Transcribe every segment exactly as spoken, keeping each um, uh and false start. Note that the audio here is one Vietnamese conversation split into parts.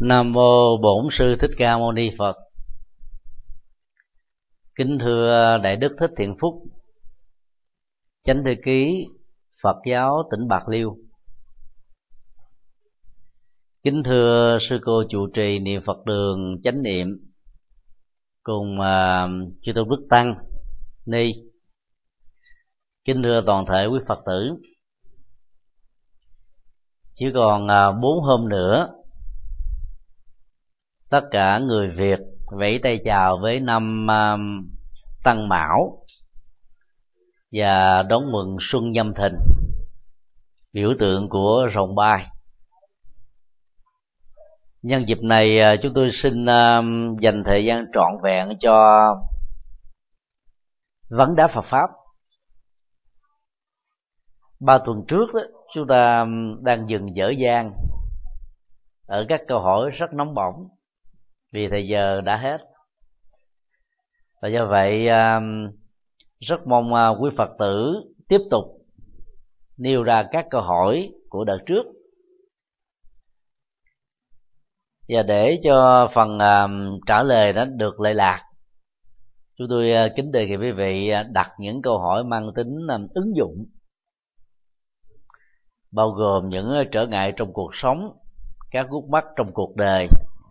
Nam mô Bổn Sư Thích Ca Mâu Ni Phật. Kính thưa Đại Đức Thích Thiện Phúc, Chánh Thư Ký Phật giáo tỉnh Bạc Liêu. Kính thưa sư cô trụ trì niệm Phật đường Chánh Niệm cùng uh, chư tôn đức tăng ni. Kính thưa toàn thể quý Phật tử. Chỉ còn uh, bốn hôm nữa, tất cả người Việt vẫy tay chào với năm uh, Tân Mão và đón mừng Xuân Nhâm Thìn, biểu tượng của rồng bay. Nhân dịp này, chúng tôi xin uh, dành thời gian trọn vẹn cho vấn đáp Phật pháp. Ba tuần trước đó, chúng ta đang dừng dở dang ở các câu hỏi rất nóng bỏng vì thời giờ đã hết, và do vậy rất mong quý Phật tử tiếp tục nêu ra các câu hỏi của đợt trước. Và để cho phần trả lời đó được lệ lạc, chúng tôi kính đề nghị quý vị đặt những câu hỏi mang tính ứng dụng, bao gồm những trở ngại trong cuộc sống, các khúc mắc trong cuộc đời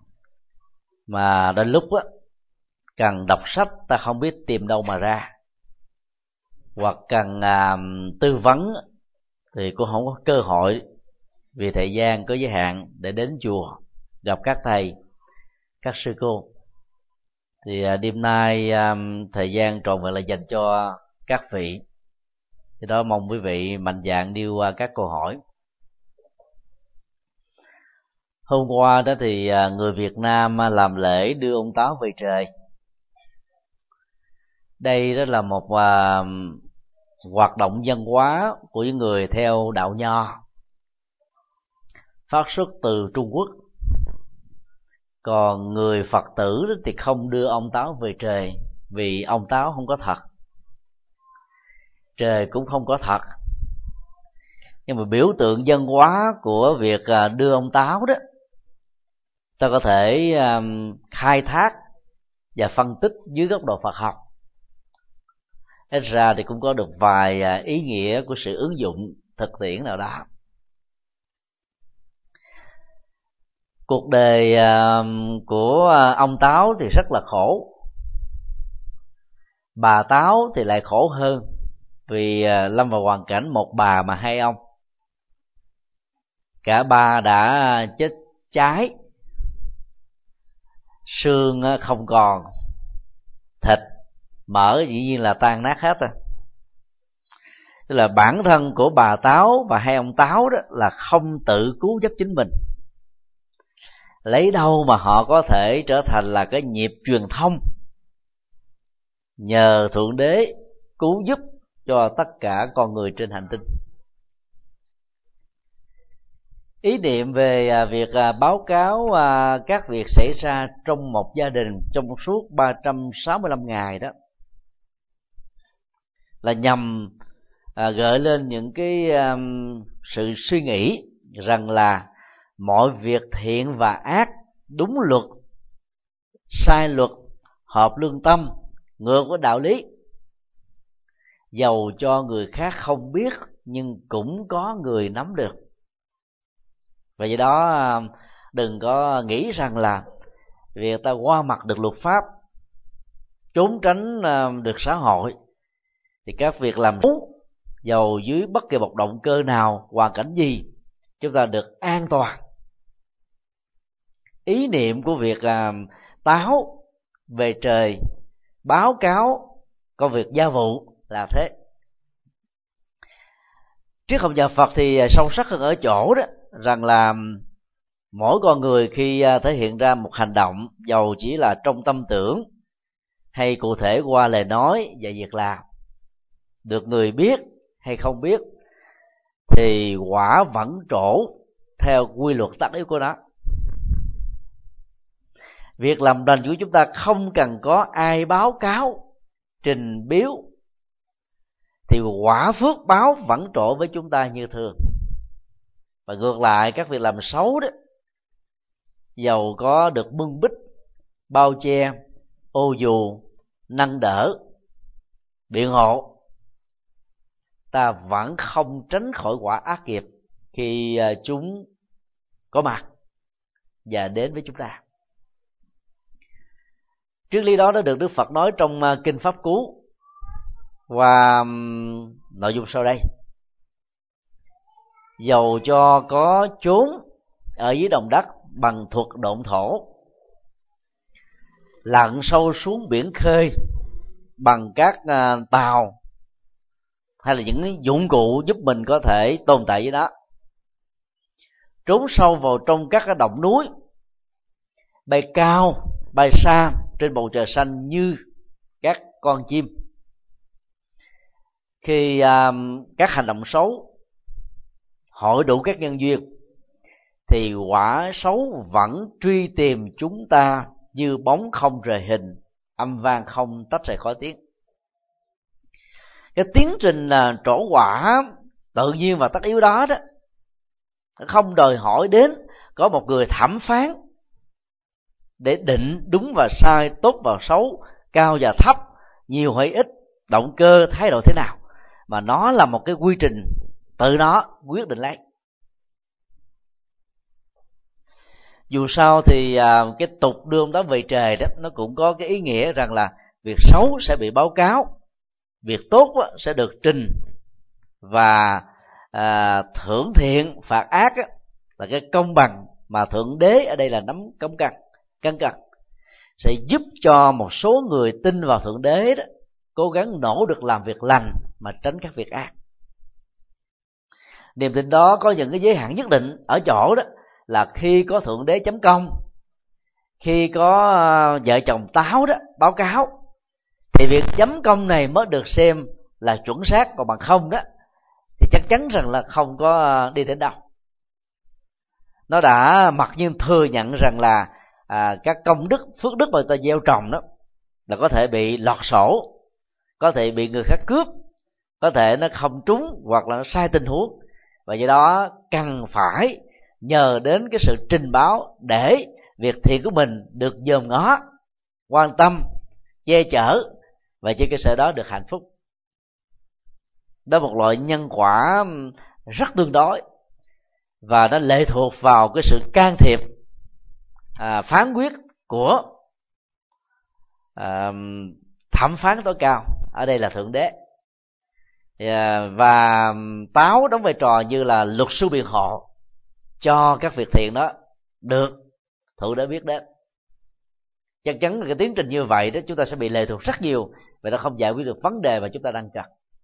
mà đến lúc á, cần đọc sách ta không biết tìm đâu mà ra, hoặc cần à, tư vấn thì cũng không có cơ hội vì thời gian có giới hạn để đến chùa gặp các thầy, các sư cô. Thì à, đêm nay à, thời gian trọn vẹn là dành cho các vị. Thì đó mong quý vị mạnh dạn nêu qua các câu hỏi. Hôm qua đó thì người Việt Nam làm lễ đưa ông Táo về trời. Đây đó là một uh, hoạt động văn hóa của những người theo đạo Nho, phát xuất từ Trung Quốc. Còn người Phật tử thì không đưa ông Táo về trời, vì ông Táo không có thật, trời cũng không có thật. Nhưng mà biểu tượng văn hóa của việc đưa ông Táo đó, ta có thể um, khai thác và phân tích dưới góc độ Phật học. Ít ra thì cũng có được vài uh, ý nghĩa của sự ứng dụng thực tiễn nào đó. Cuộc đời uh, của uh, ông Táo thì rất là khổ. Bà Táo thì lại khổ hơn, vì uh, lâm vào hoàn cảnh một bà mà hai ông. Cả ba đã chết cháy, xương không còn, thịt mỡ dĩ nhiên là tan nát hết rồi. Tức là bản thân của bà Táo và hai ông Táo đó là không tự cứu giúp chính mình. Lấy đâu mà họ có thể trở thành là cái nhịp truyền thông nhờ Thượng Đế cứu giúp cho tất cả con người trên hành tinh. Ý niệm về việc báo cáo các việc xảy ra trong một gia đình trong suốt ba trăm sáu mươi lăm ngày đó là nhằm gợi lên những cái sự suy nghĩ rằng là mọi việc thiện và ác, đúng luật, sai luật, hợp lương tâm, ngược với đạo lý, dầu cho người khác không biết nhưng cũng có người nắm được. Và do đó đừng có nghĩ rằng là việc ta qua mặt được luật pháp, trốn tránh được xã hội, thì các việc làm xấu, dầu dưới bất kỳ một động cơ nào, hoàn cảnh gì, chúng ta được an toàn. Ý niệm của việc Táo về trời báo cáo công việc gia vụ là thế. Triết học nhà Phật thì sâu sắc hơn ở chỗ đó rằng là mỗi con người khi thể hiện ra một hành động, dầu chỉ là trong tâm tưởng hay cụ thể qua lời nói và việc làm, được người biết hay không biết, thì quả vẫn trổ theo quy luật tất yếu của nó. Việc làm lành của chúng ta không cần có ai báo cáo, trình biếu, thì quả phước báo vẫn trổ với chúng ta như thường. Và ngược lại, các việc làm xấu đó dầu có được bưng bít, bao che, ô dù, nâng đỡ, biện hộ, ta vẫn không tránh khỏi quả ác nghiệp khi chúng có mặt và đến với chúng ta. Triết lý đó đã được Đức Phật nói trong Kinh Pháp Cú và nội dung sau đây: dầu cho có chốn ở dưới đồng đất bằng thuật độn thổ, lặn sâu xuống biển khơi bằng các uh, tàu hay là những dụng cụ giúp mình có thể tồn tại với đó, trốn sâu vào trong các cái động núi, bay cao bay xa trên bầu trời xanh như các con chim, khi uh, các hành động xấu hội đủ các nhân duyên thì quả xấu vẫn truy tìm chúng ta như bóng không rời hình, âm vang không tách rời khỏi tiếng. Cái tiến trình là trổ quả tự nhiên và tất yếu đó đó không đòi hỏi đến có một người thẩm phán để định đúng và sai, tốt và xấu, cao và thấp, nhiều hay ít, động cơ, thái độ thế nào, mà nó là một cái quy trình tự nó quyết định lấy. Dù sao thì à, cái tục đưa ông đó về trời đó, nó cũng có cái ý nghĩa rằng là việc xấu sẽ bị báo cáo, việc tốt á, sẽ được trình, và à, thưởng thiện phạt ác á, là cái công bằng mà Thượng Đế ở đây là nắm cấm cân cân cân sẽ giúp cho một số người tin vào Thượng Đế đó cố gắng nỗ lực làm việc lành mà tránh các việc ác. Niềm tin đó có những cái giới hạn nhất định ở chỗ đó là khi có Thượng Đế chấm công, khi có vợ chồng táo đó báo cáo, thì việc chấm công này mới được xem là chuẩn xác, còn bằng không đó thì chắc chắn rằng là không có đi đến đâu. Nó đã mặc nhiên thừa nhận rằng là à, các công đức, phước đức mà người ta gieo trồng đó là có thể bị lọt sổ, có thể bị người khác cướp, có thể nó không trúng hoặc là nó sai tình huống, và do đó cần phải nhờ đến cái sự trình báo để việc thiện của mình được dòm ngó, quan tâm, che chở, và trên cơ sở đó được hạnh phúc. Đó là một loại nhân quả rất tương đối, và nó lệ thuộc vào cái sự can thiệp, à, phán quyết của à, thẩm phán tối cao, ở đây là Thượng Đế. À, và táo đóng vai trò như là luật sư biện hộ cho các việc thiện đó được Thượng Đế biết đến. Chắc chắn là cái tiến trình như vậy đó chúng ta sẽ bị lệ thuộc rất nhiều, và nó không giải quyết được vấn đề mà chúng ta đang cần.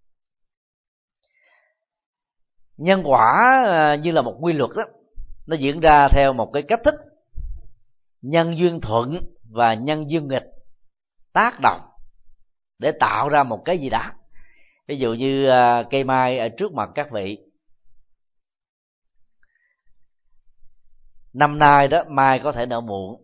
Nhân quả như là một quy luật đó, nó diễn ra theo một cái cách thức nhân duyên thuận và nhân duyên nghịch tác động để tạo ra một cái gì đó. Ví dụ như cây mai ở trước mặt các vị, năm nay đó mai có thể nở muộn.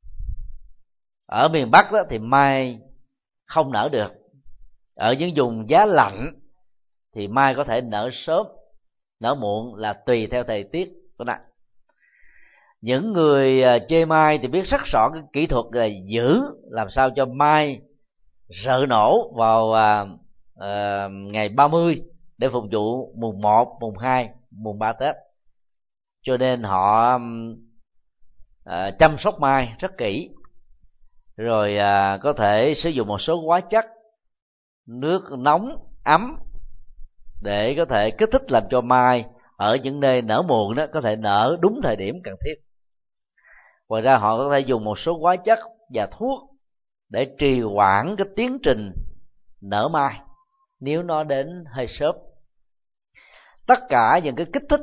Ở miền Bắc đó thì mai không nở được. Ở những vùng giá lạnh thì mai có thể nở sớm, nở muộn là tùy theo thời tiết của nó. Những người chơi mai thì biết rất rõ cái kỹ thuật là giữ làm sao cho mai rợ nổ vào uh, uh, ngày ba mươi để phục vụ mùng một, mùng hai, mùng ba Tết. Cho nên họ uh, chăm sóc mai rất kỹ, rồi uh, có thể sử dụng một số hóa chất, nước nóng ấm để có thể kích thích làm cho mai ở những nơi nở muộn đó có thể nở đúng thời điểm cần thiết. Ngoài ra họ có thể dùng một số hóa chất và thuốc để trì hoãn cái tiến trình nở mai nếu nó đến hơi sớm. Tất cả những cái kích thích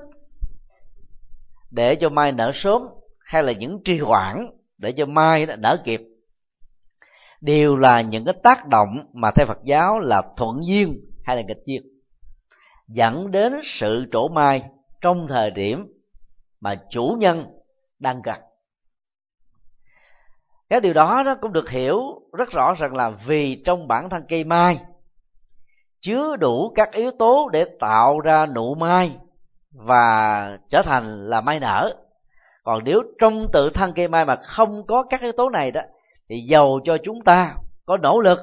để cho mai nở sớm hay là những trì hoãn để cho mai nở kịp đều là những cái tác động mà theo Phật giáo là thuận duyên hay là nghịch duyên, dẫn đến sự trổ mai trong thời điểm mà chủ nhân đang cần. Cái điều đó nó cũng được hiểu rất rõ rằng là vì trong bản thân cây mai chứa đủ các yếu tố để tạo ra nụ mai và trở thành là mai nở, Còn nếu trong tự thân cây mai mà không có các yếu tố này đó, thì dầu cho chúng ta có nỗ lực,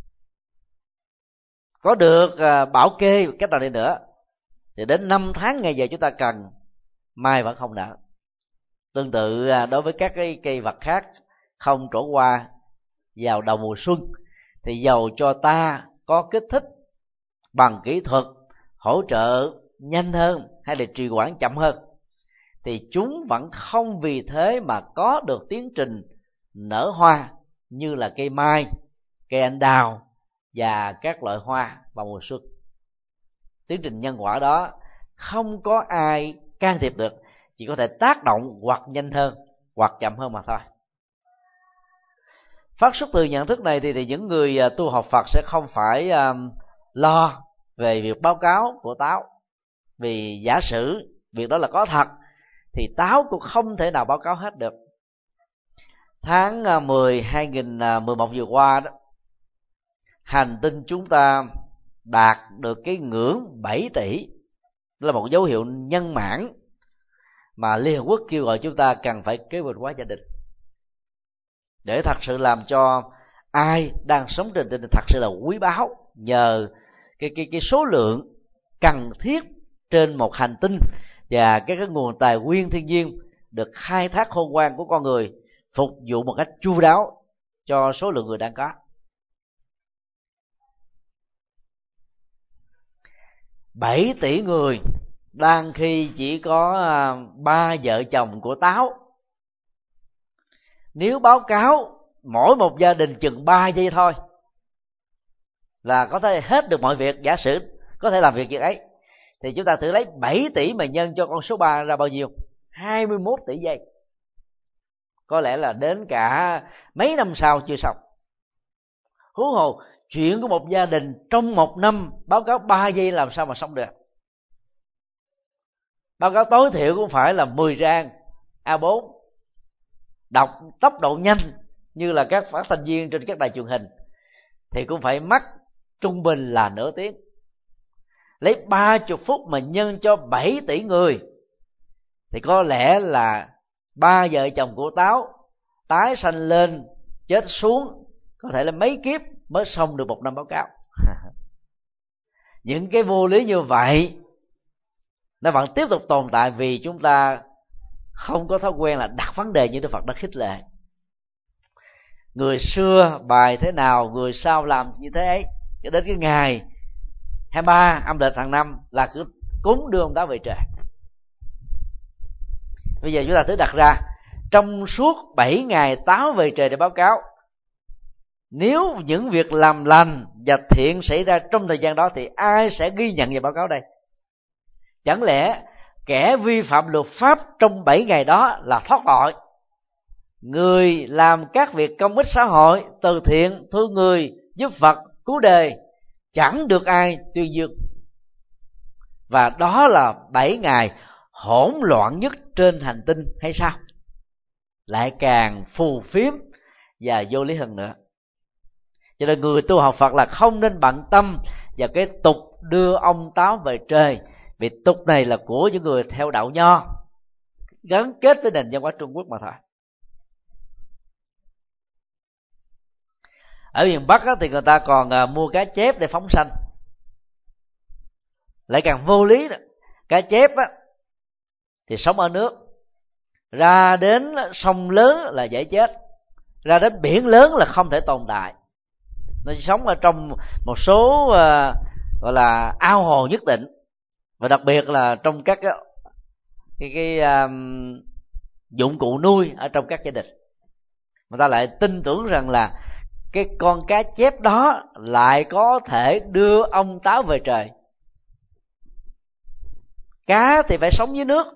có được bảo kê cách nào đi nữa, thì đến năm tháng ngày giờ chúng ta cần, mai vẫn không nở. Tương tự đối với các cái cây vật khác không trổ hoa vào đầu mùa xuân, thì dầu cho ta có kích thích bằng kỹ thuật hỗ trợ nhanh hơn hay là trì hoãn chậm hơn, thì chúng vẫn không vì thế mà có được tiến trình nở hoa như là cây mai, cây anh đào và các loại hoa vào mùa xuân. Tiến trình nhân quả đó không có ai can thiệp được, chỉ có thể tác động hoặc nhanh hơn hoặc chậm hơn mà thôi. Phát xuất từ nhận thức này thì, thì những người tu học Phật sẽ không phải um, lo về việc báo cáo của táo, vì giả sử việc đó là có thật thì táo cũng không thể nào báo cáo hết được. Tháng mười hai nghìn mười một vừa qua đó, hành tinh chúng ta đạt được cái ngưỡng bảy tỷ, đó là một dấu hiệu nhân mãn mà Liên Hợp Quốc kêu gọi chúng ta cần phải kế hoạch hóa gia đình, để thật sự làm cho ai đang sống trên tinh thật sự là quý báu, nhờ cái cái cái số lượng cần thiết trên một hành tinh và các cái nguồn tài nguyên thiên nhiên được khai thác khôn ngoan của con người phục vụ một cách chu đáo cho số lượng người đang có. bảy tỷ người đang khi chỉ có ba vợ chồng của táo. Nếu báo cáo mỗi một gia đình chừng ba giây thôi là có thể hết được mọi việc, giả sử có thể làm việc việc ấy, thì chúng ta thử lấy bảy tỷ mà nhân cho con số ba ra bao nhiêu? hai mươi mốt tỷ giây. Có lẽ là đến cả mấy năm sau chưa xong. Huống hồ chuyện của một gia đình trong một năm báo cáo ba giây làm sao mà xong được? Báo cáo tối thiểu cũng phải là mười trang A bốn, đọc tốc độ nhanh như là các phát thanh viên trên các đài truyền hình thì cũng phải mất trung bình là nửa tiếng. Lấy ba mươi phút mà nhân cho bảy tỷ người thì có lẽ là ba vợ chồng của táo tái sanh lên chết xuống có thể là mấy kiếp mới xong được một năm báo cáo. Những cái vô lý như vậy nó vẫn tiếp tục tồn tại vì chúng ta không có thói quen là đặt vấn đề như Đức Phật đã khích lệ. Người xưa bài thế nào, người sau làm như thế ấy, cho đến cái ngày hai mươi ba âm lịch hàng năm là cứ cúng đưa ông táo về trời. Bây giờ chúng ta thử đặt ra, trong suốt bảy ngày táo về trời để báo cáo, nếu những việc làm lành và thiện xảy ra trong thời gian đó thì ai sẽ ghi nhận và báo cáo đây? Chẳng lẽ kẻ vi phạm luật pháp trong bảy ngày đó là thoát tội, người làm các việc công ích xã hội, từ thiện, thương người, giúp Phật, cứu đời chẳng được ai tuyên dương? Và đó là bảy ngày hỗn loạn nhất trên hành tinh hay sao? Lại càng phù phiếm và vô lý hơn nữa. Cho nên người tu học Phật là không nên bận tâm vào cái tục đưa ông táo về trời, vì tục này là của những người theo đạo Nho, gắn kết với nền văn hóa Trung Quốc mà thôi. Ở miền Bắc thì người ta còn mua cá chép để phóng sanh, lại càng vô lý đó. Cá chép á, thì sống ở nước, ra đến sông lớn là dễ chết, ra đến biển lớn là không thể tồn tại. Nó chỉ sống ở trong một số uh, gọi là ao hồ nhất định, và đặc biệt là trong các cái, cái, cái um, dụng cụ nuôi ở trong các gia đình. Người ta lại tin tưởng rằng là cái con cá chép đó lại có thể đưa ông táo về trời. Cá thì phải sống dưới nước,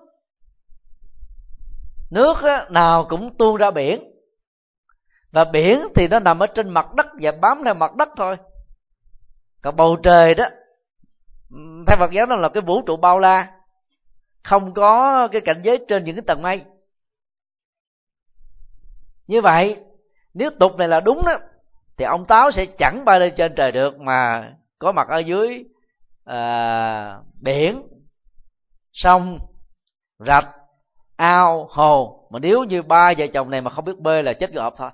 nước nào cũng tuôn ra biển, và biển thì nó nằm ở trên mặt đất và bám theo mặt đất thôi. Còn bầu trời đó, theo Phật giáo nó là cái vũ trụ bao la, không có cái cảnh giới trên những cái tầng mây. Như vậy nếu tục này là đúng đó, thì ông táo sẽ chẳng bay lên trên trời được, mà có mặt ở dưới à, biển, sông, rạch, ao, hồ, mà nếu như ba vợ chồng này mà không biết bơi là chết gọp thôi.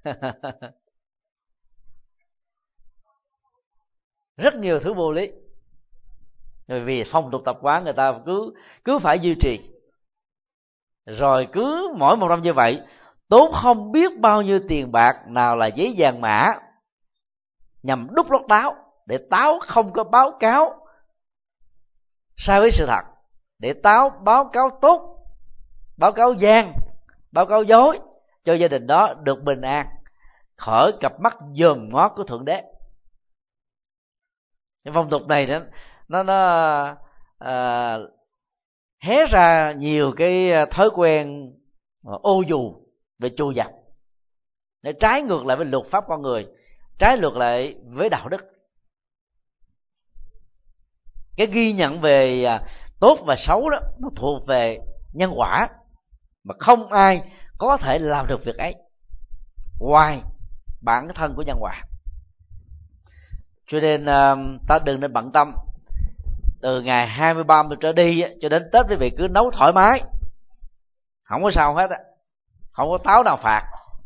Rất nhiều thứ vô lý, bởi vì phong tục tập quán người ta cứ cứ phải duy trì, rồi cứ mỗi một năm như vậy tốn không biết bao nhiêu tiền bạc, nào là giấy vàng mã nhằm đúc lót táo, để táo không có báo cáo sai với sự thật, để táo báo cáo tốt, báo cáo gian, báo cáo dối, cho gia đình đó được bình an khỏi cặp mắt dòm ngó của thượng đế. Cái phong tục này đó, nó nó à, hé ra nhiều cái thói quen ô dù về trù dập, để trái ngược lại với luật pháp con người, trái ngược lại với đạo đức. Cái ghi nhận về tốt và xấu đó nó thuộc về nhân quả, mà không ai có thể làm được việc ấy ngoài bản thân của nhân quả. Cho nên ta đừng nên bận tâm. Từ ngày hai mươi ba trở đi cho đến Tết, quý vị cứ nấu thoải mái, không có sao hết á, không có táo nào phạt.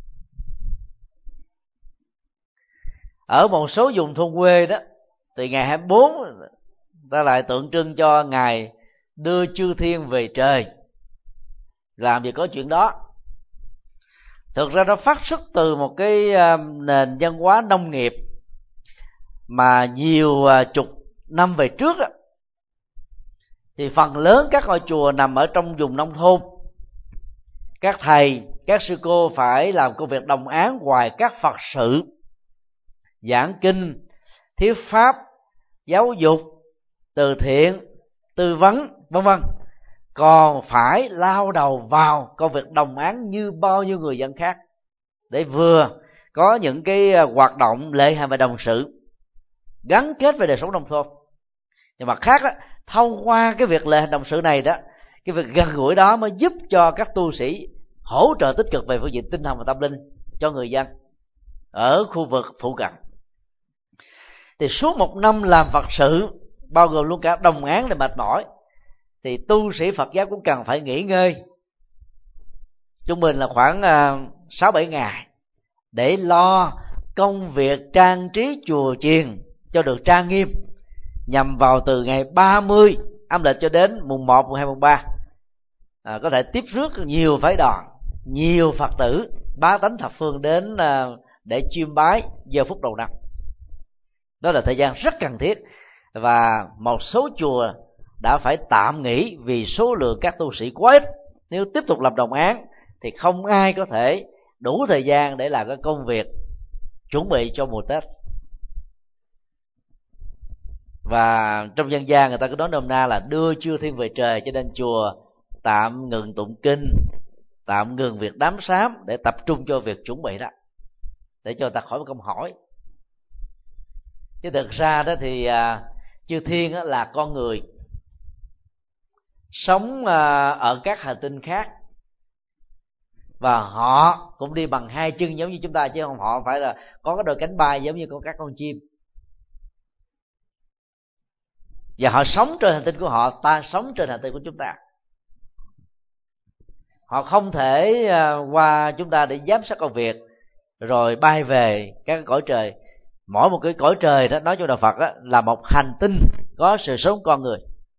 Ở một số vùng thôn quê đó, từ ngày hai mươi bốn ta lại tượng trưng cho ngày đưa chư thiên về trời. Làm gì có chuyện đó. Thực ra nó phát xuất từ một cái nền văn hóa nông nghiệp mà nhiều chục năm về trước á, thì phần lớn các ngôi chùa nằm ở trong vùng nông thôn. Các thầy, các sư cô phải làm công việc đồng áng ngoài các Phật sự, giảng kinh, thuyết pháp, giáo dục, từ thiện, tư vấn, vân vân, còn phải lao đầu vào công việc đồng áng như bao nhiêu người dân khác, để vừa có những cái hoạt động lễ hành và đồng sự gắn kết với đời sống nông thôn. Nhưng mà khác đó, thông qua cái việc lễ hành đồng sự này đó, cái việc gần gũi đó mới giúp cho các tu sĩ hỗ trợ tích cực về phương diện tinh thần và tâm linh cho người dân ở khu vực phụ cận. Thì suốt một năm làm Phật sự, bao gồm luôn cả đồng áng để mệt mỏi, thì tu sĩ Phật giáo cũng cần phải nghỉ ngơi trung bình là khoảng sáu bảy ngày để lo công việc trang trí chùa chiền cho được trang nghiêm, nhằm vào từ ngày ba mươi âm lịch cho đến mùng một, mùng hai, mùng ba à, có thể tiếp rước nhiều phái đoàn, nhiều Phật tử bá tánh thập phương đến à, để chiêm bái giờ phút đầu năm. Đó là thời gian rất cần thiết, và một số chùa đã phải tạm nghỉ vì số lượng các tu sĩ quá ít. Nếu tiếp tục làm đồng án thì không ai có thể đủ thời gian để làm cái công việc chuẩn bị cho mùa Tết. Và trong dân gian người ta cứ nói nôm na là đưa chư thiên về trời, cho nên chùa tạm ngừng tụng kinh, tạm ngừng việc đám sám để tập trung cho việc chuẩn bị đó, để cho người ta khỏi một câu hỏi. Chứ thực ra đó thì à, chư thiên á, là con người sống à, ở các hành tinh khác, và họ cũng đi bằng hai chân giống như chúng ta, chứ không họ phải là có cái đôi cánh bay giống như con các con chim. Và họ sống trên hành tinh của họ, ta sống trên hành tinh của chúng ta. Họ không thể uh, qua chúng ta để giám sát công việc rồi bay về các cõi trời. Mỗi một cái cõi trời đó, nói cho đạo Phật đó, là một hành tinh có sự sống con người.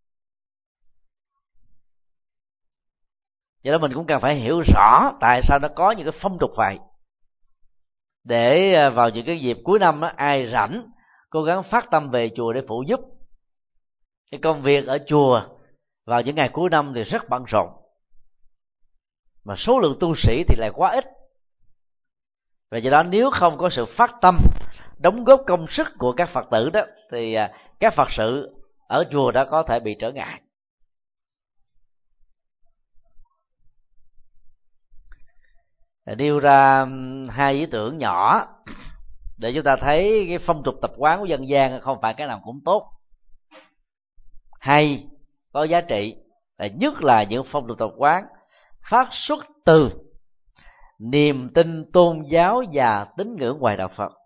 Vậy đó mình cũng cần phải hiểu rõ tại sao nó có những cái phong tục vậy, để vào những cái dịp cuối năm đó, ai rảnh cố gắng phát tâm về chùa để phụ giúp. Cái công việc ở chùa vào những ngày cuối năm thì rất bận rộn, mà số lượng tu sĩ thì lại quá ít. Và do đó nếu không có sự phát tâm đóng góp công sức của các Phật tử đó, thì các Phật sự ở chùa đã có thể bị trở ngại. Nêu ra hai ý tưởng nhỏ để chúng ta thấy cái phong tục tập quán của dân gian không phải cái nào cũng tốt hay có giá trị, nhất là những phong tục tập quán phát xuất từ niềm tin tôn giáo và tín ngưỡng ngoài đạo Phật.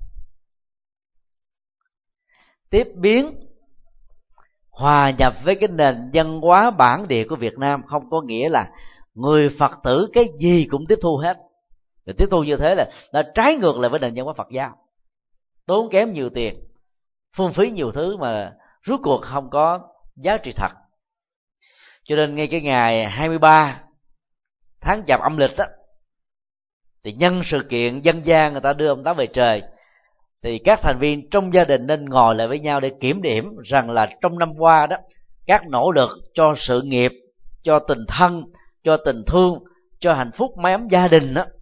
Tiếp biến hòa nhập với cái nền văn hóa bản địa của Việt Nam không có nghĩa là người Phật tử cái gì cũng tiếp thu hết. Rồi tiếp thu như thế là nó trái ngược lại với nền văn hóa Phật giáo, tốn kém nhiều tiền, phung phí nhiều thứ mà rốt cuộc không có giá trị thật. Cho nên ngay cái ngày hai mươi ba tháng Chạp âm lịch đó, thì nhân sự kiện dân gian người ta đưa ông Tám về trời, thì các thành viên trong gia đình nên ngồi lại với nhau để kiểm điểm rằng là trong năm qua đó, các nỗ lực cho sự nghiệp, cho tình thân, cho tình thương, cho hạnh phúc mái ấm gia đình đó,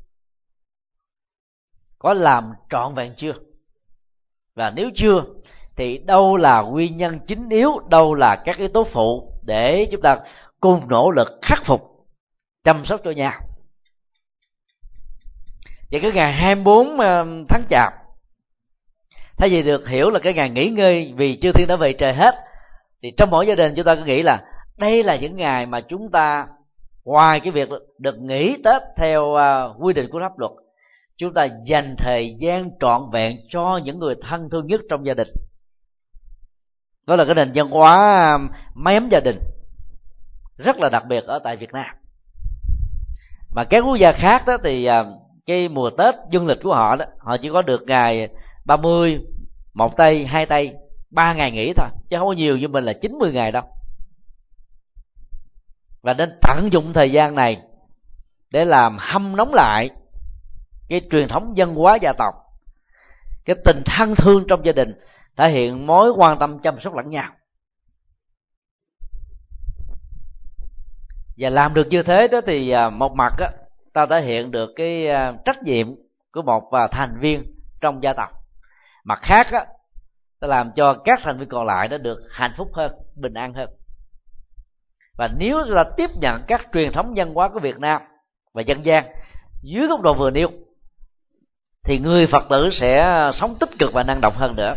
có làm trọn vẹn chưa? Và nếu chưa thì đâu là nguyên nhân chính yếu, đâu là các yếu tố phụ để chúng ta cùng nỗ lực khắc phục, chăm sóc cho nhau. Vậy cái ngày hai mươi bốn tháng Chạp, thay vì được hiểu là cái ngày nghỉ ngơi vì chư thiên đã về trời hết, thì trong mỗi gia đình chúng ta cứ nghĩ là đây là những ngày mà chúng ta ngoài cái việc được nghỉ Tết theo uh, quy định của pháp luật, chúng ta dành thời gian trọn vẹn cho những người thân thương nhất trong gia đình. Đó là cái nền văn hóa uh, mái ấm gia đình rất là đặc biệt ở tại Việt Nam. Mà các quốc gia khác đó thì uh, cái mùa Tết dương lịch của họ đó, họ chỉ có được ngày ba mươi, một tây, hai tây, ba ngày nghỉ thôi, chứ không có nhiều như mình là chín mươi ngày đâu. Và nên tận dụng thời gian này để làm hâm nóng lại cái truyền thống văn hóa gia tộc, cái tình thân thương trong gia đình, thể hiện mối quan tâm chăm sóc lẫn nhau. Và làm được như thế đó thì một mặt á, ta thể hiện được cái trách nhiệm của một thành viên trong gia tộc. Mặt khác á, ta làm cho các thành viên còn lại nó được hạnh phúc hơn, bình an hơn. Và nếu là tiếp nhận các truyền thống văn hóa của Việt Nam và dân gian dưới góc độ vừa nêu, thì người Phật tử sẽ sống tích cực và năng động hơn nữa.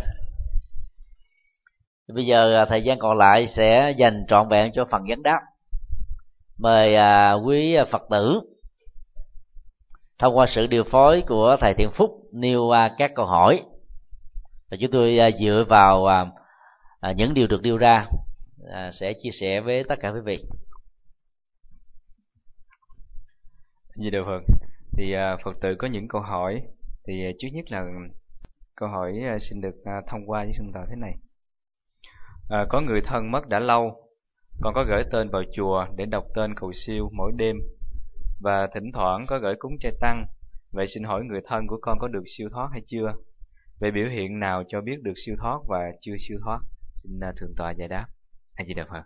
Bây giờ thời gian còn lại sẽ dành trọn vẹn cho phần vấn đáp. Mời quý Phật tử thông qua sự điều phối của thầy Thiện Phúc nêu các câu hỏi, và chúng tôi dựa vào những điều được nêu ra sẽ chia sẻ với tất cả quý vị. Gì được Phật. Thì Phật tử có những câu hỏi. Thì trước nhất là câu hỏi xin được thông qua với Xuân Tàu thế này. À, có người thân mất đã lâu, con có gửi tên vào chùa để đọc tên cầu siêu mỗi đêm, và thỉnh thoảng có gửi cúng chay tăng. Vậy xin hỏi người thân của con có được siêu thoát hay chưa? Về biểu hiện nào cho biết được siêu thoát và chưa siêu thoát? Xin thượng tọa giải đáp. A Di Đà Phật.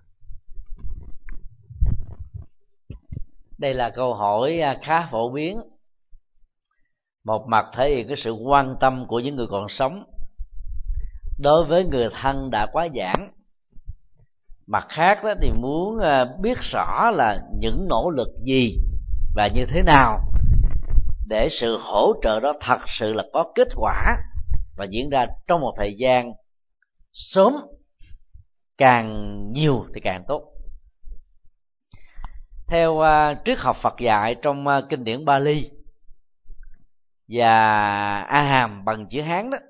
Đây là câu hỏi khá phổ biến. Một mặt thể hiện cái sự quan tâm của những người còn sống đối với người thân đã quá giảng. Mặt khác đó thì muốn biết rõ là những nỗ lực gì và như thế nào để sự hỗ trợ đó thật sự là có kết quả và diễn ra trong một thời gian sớm, càng nhiều thì càng tốt. Theo uh, triết học Phật dạy trong uh, kinh điển Bali và A Hàm bằng chữ Hán đó,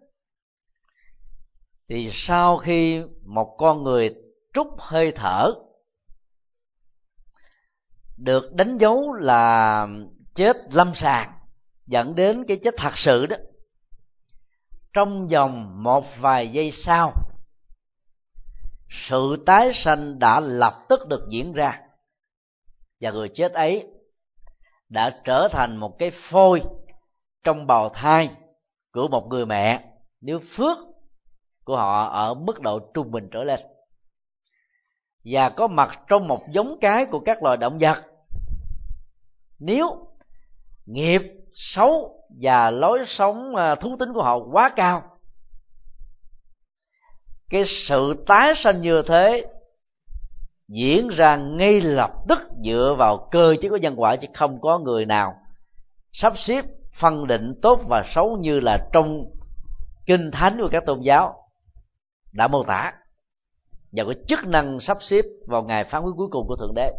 thì sau khi một con người trút hơi thở được đánh dấu là chết lâm sàng dẫn đến cái chết thật sự đó, trong vòng một vài giây sau, sự tái sanh đã lập tức được diễn ra, và người chết ấy đã trở thành một cái phôi trong bào thai của một người mẹ nếu phước của họ ở mức độ trung bình trở lên, và có mặt trong một giống cái của các loài động vật nếu nghiệp xấu và lối sống thú tính của họ quá cao. Cái sự tái sanh như thế diễn ra ngay lập tức dựa vào cơ chế của nhân quả, chứ không có người nào sắp xếp phân định tốt và xấu như là trong kinh thánh của các tôn giáo đã mô tả, và có chức năng sắp xếp vào ngày phán quyết cuối cùng của Thượng Đế.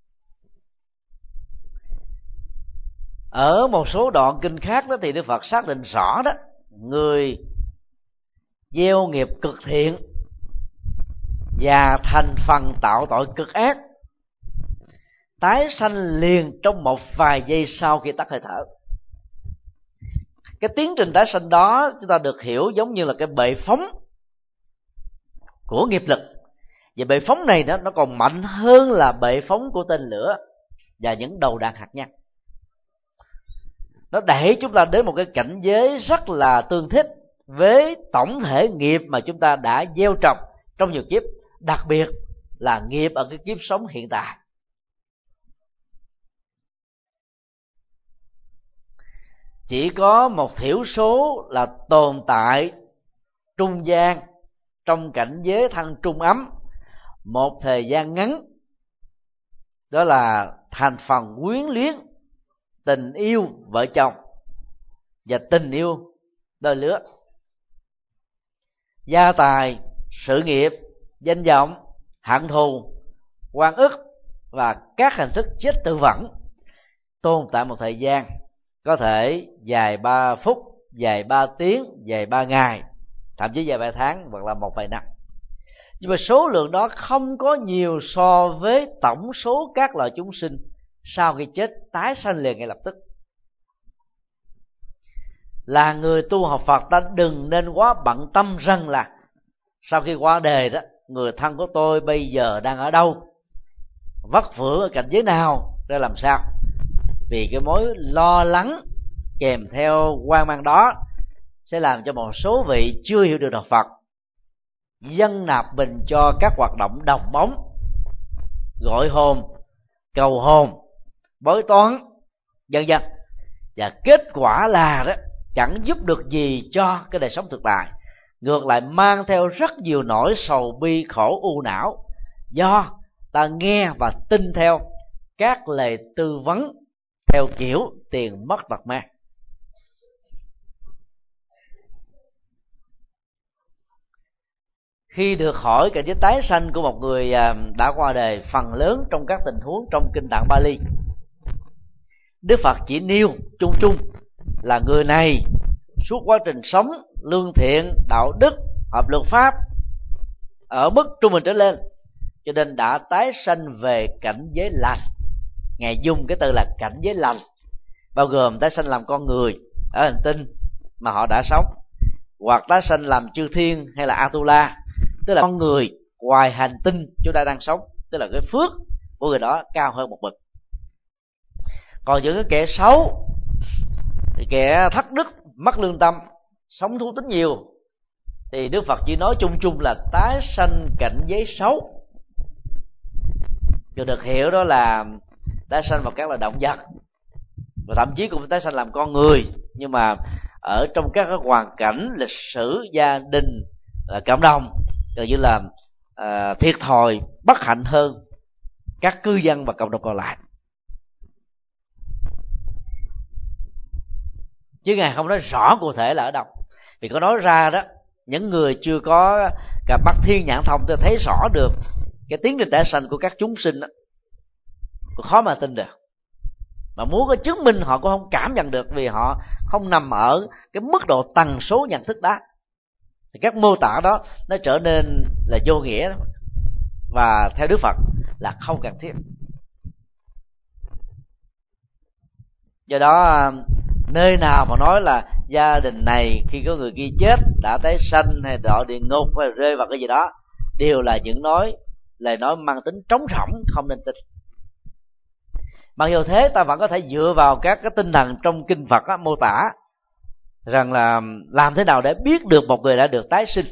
Ở một số đoạn kinh khác đó thì Đức Phật xác định rõ đó, người gieo nghiệp cực thiện và thành phần tạo tội cực ác tái sanh liền trong một vài giây sau khi tắt hơi thở. Cái tiến trình tái sanh đó chúng ta được hiểu giống như là cái bệ phóng của nghiệp lực. Và bệ phóng này đó, nó còn mạnh hơn là bệ phóng của tên lửa và những đầu đạn hạt nhân. Nó đẩy chúng ta đến một cái cảnh giới rất là tương thích với tổng thể nghiệp mà chúng ta đã gieo trồng trong nhiều kiếp, đặc biệt là nghiệp ở cái kiếp sống hiện tại. Chỉ có một thiểu số là tồn tại trung gian trong cảnh giới thân trung ấm một thời gian ngắn, đó là thành phần quyến luyến tình yêu vợ chồng và tình yêu đôi lứa. Gia tài, sự nghiệp, danh vọng, hận thù, oan ức và các hình thức chết tự vẫn tồn tại một thời gian, có thể dài ba phút, dài ba tiếng, dài ba ngày, thậm chí dài ba tháng hoặc là một vài năm. Nhưng mà số lượng đó không có nhiều so với tổng số các loài chúng sinh sau khi chết tái sanh liền ngay lập tức. Là người tu học Phật, ta đừng nên quá bận tâm rằng là sau khi qua đời đó, người thân của tôi bây giờ đang ở đâu, vất vưởng ở cảnh giới nào, ra làm sao. Vì cái mối lo lắng kèm theo hoang mang đó sẽ làm cho một số vị chưa hiểu được đạo Phật dâng nạp mình cho các hoạt động đồng bóng, gọi hồn, cầu hồn, bói toán, vân vân. Và kết quả là đó, chẳng giúp được gì cho cái đời sống thực tại, ngược lại mang theo rất nhiều nỗi sầu bi khổ u não, do ta nghe và tin theo các lời tư vấn theo kiểu tiền mất tật mang. Khi được hỏi cảnh giới tái sanh của một người đã qua đời, phần lớn trong các tình huống trong kinh tạng Bali, Đức Phật chỉ nêu chung chung là người này suốt quá trình sống lương thiện, đạo đức, hợp luật pháp ở mức trung bình trở lên, cho nên đã tái sanh về cảnh giới lành. Ngài dùng cái từ là cảnh giới lành, bao gồm tái sanh làm con người ở hành tinh mà họ đã sống, hoặc tái sanh làm chư thiên hay là Atula, tức là con người ngoài hành tinh chúng ta đang sống, tức là cái phước của người đó cao hơn một bậc. Còn những cái kẻ xấu, kẻ thất đức, mất lương tâm, sống thú tính nhiều, thì Đức Phật chỉ nói chung chung là tái sanh cảnh giới xấu, cho được hiểu đó là tái sanh vào các loài động vật, và thậm chí cũng tái sanh làm con người, nhưng mà ở trong các hoàn cảnh lịch sử, gia đình, cộng đồng gần như là uh, thiệt thòi, bất hạnh hơn các cư dân và cộng đồng còn lại. Chứ Ngài không nói rõ cụ thể là ở đâu. Vì có nói ra đó, những người chưa có cả mắt thiên nhãn thông tôi thấy rõ được cái tiến trình tái sanh của các chúng sinh đó, cũng khó mà tin được. Mà muốn có chứng minh họ cũng không cảm nhận được, vì họ không nằm ở cái mức độ tần số nhận thức đó. Thì các mô tả đó nó trở nên là vô nghĩa đó. Và theo Đức Phật là không cần thiết. Do đó nơi nào mà nói là gia đình này khi có người kia chết đã tái sanh hay đọa địa ngục hay rơi vào cái gì đó, đều là những nói lời nói mang tính trống rỗng, không nên tin. Mặc dù thế, ta vẫn có thể dựa vào các cái tinh thần trong kinh Phật đó, mô tả rằng là làm thế nào để biết được một người đã được tái sinh.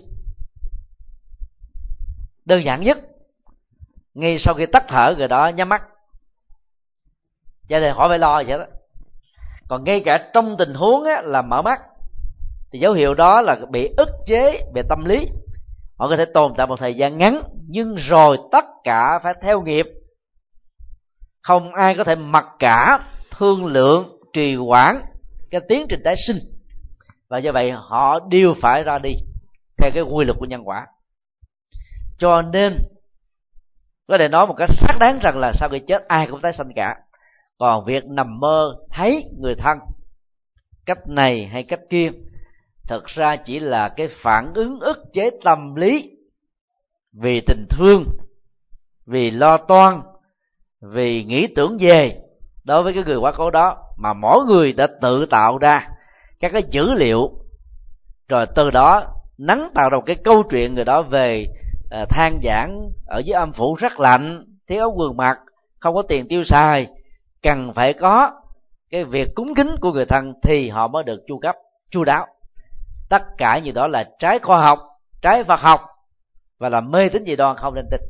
Đơn giản nhất, ngay sau khi tắt thở người đó nhắm mắt, gia đình khỏi phải lo vậy đó. Còn ngay cả trong tình huống á, là mở mắt, thì dấu hiệu đó là bị ức chế về tâm lý. Họ có thể tồn tại một thời gian ngắn, nhưng rồi tất cả phải theo nghiệp. Không ai có thể mặc cả, thương lượng, trì hoãn cái tiến trình tái sinh, và do vậy họ đều phải ra đi theo cái quy luật của nhân quả. Cho nên có thể nói một cách xác đáng rằng là sau khi chết ai cũng tái sanh cả. Còn việc nằm mơ thấy người thân cách này hay cách kia, thực ra chỉ là cái phản ứng ức chế tâm lý vì tình thương, vì lo toan, vì nghĩ tưởng về đối với cái người quá cố đó, mà mỗi người đã tự tạo ra các cái dữ liệu, rồi từ đó nắng tạo ra một cái câu chuyện người đó về à, than vãn ở dưới âm phủ rất lạnh, thiếu áo quần mặc, không có tiền tiêu xài, cần phải có cái việc cúng kính của người thân thì họ mới được chu cấp chu đáo. Tất cả như đó là trái khoa học, trái Phật học và là mê tín dị đoan, không nên tin.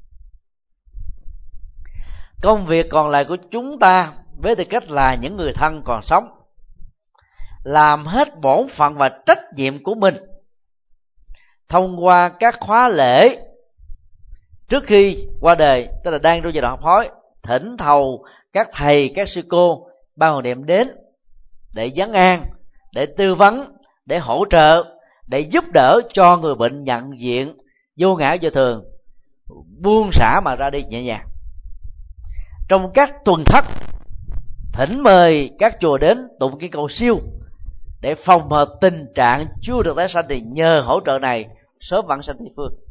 Công việc còn lại của chúng ta với tư cách là những người thân còn sống, làm hết bổn phận và trách nhiệm của mình thông qua các khóa lễ trước khi qua đời, tức là đang trong giai đoạn học hỏi, thỉnh thầu các thầy các sư cô ban hồi niệm đến để vấn an, để tư vấn, để hỗ trợ, để giúp đỡ cho người bệnh nhận diện vô ngã vô thường, buông xả mà ra đi nhẹ nhàng. Trong các tuần thất, thỉnh mời các chùa đến tụng cái cầu siêu để phòng hợp tình trạng chưa được tái sanh, thì nhờ hỗ trợ này sớm vãng sanh tây phương.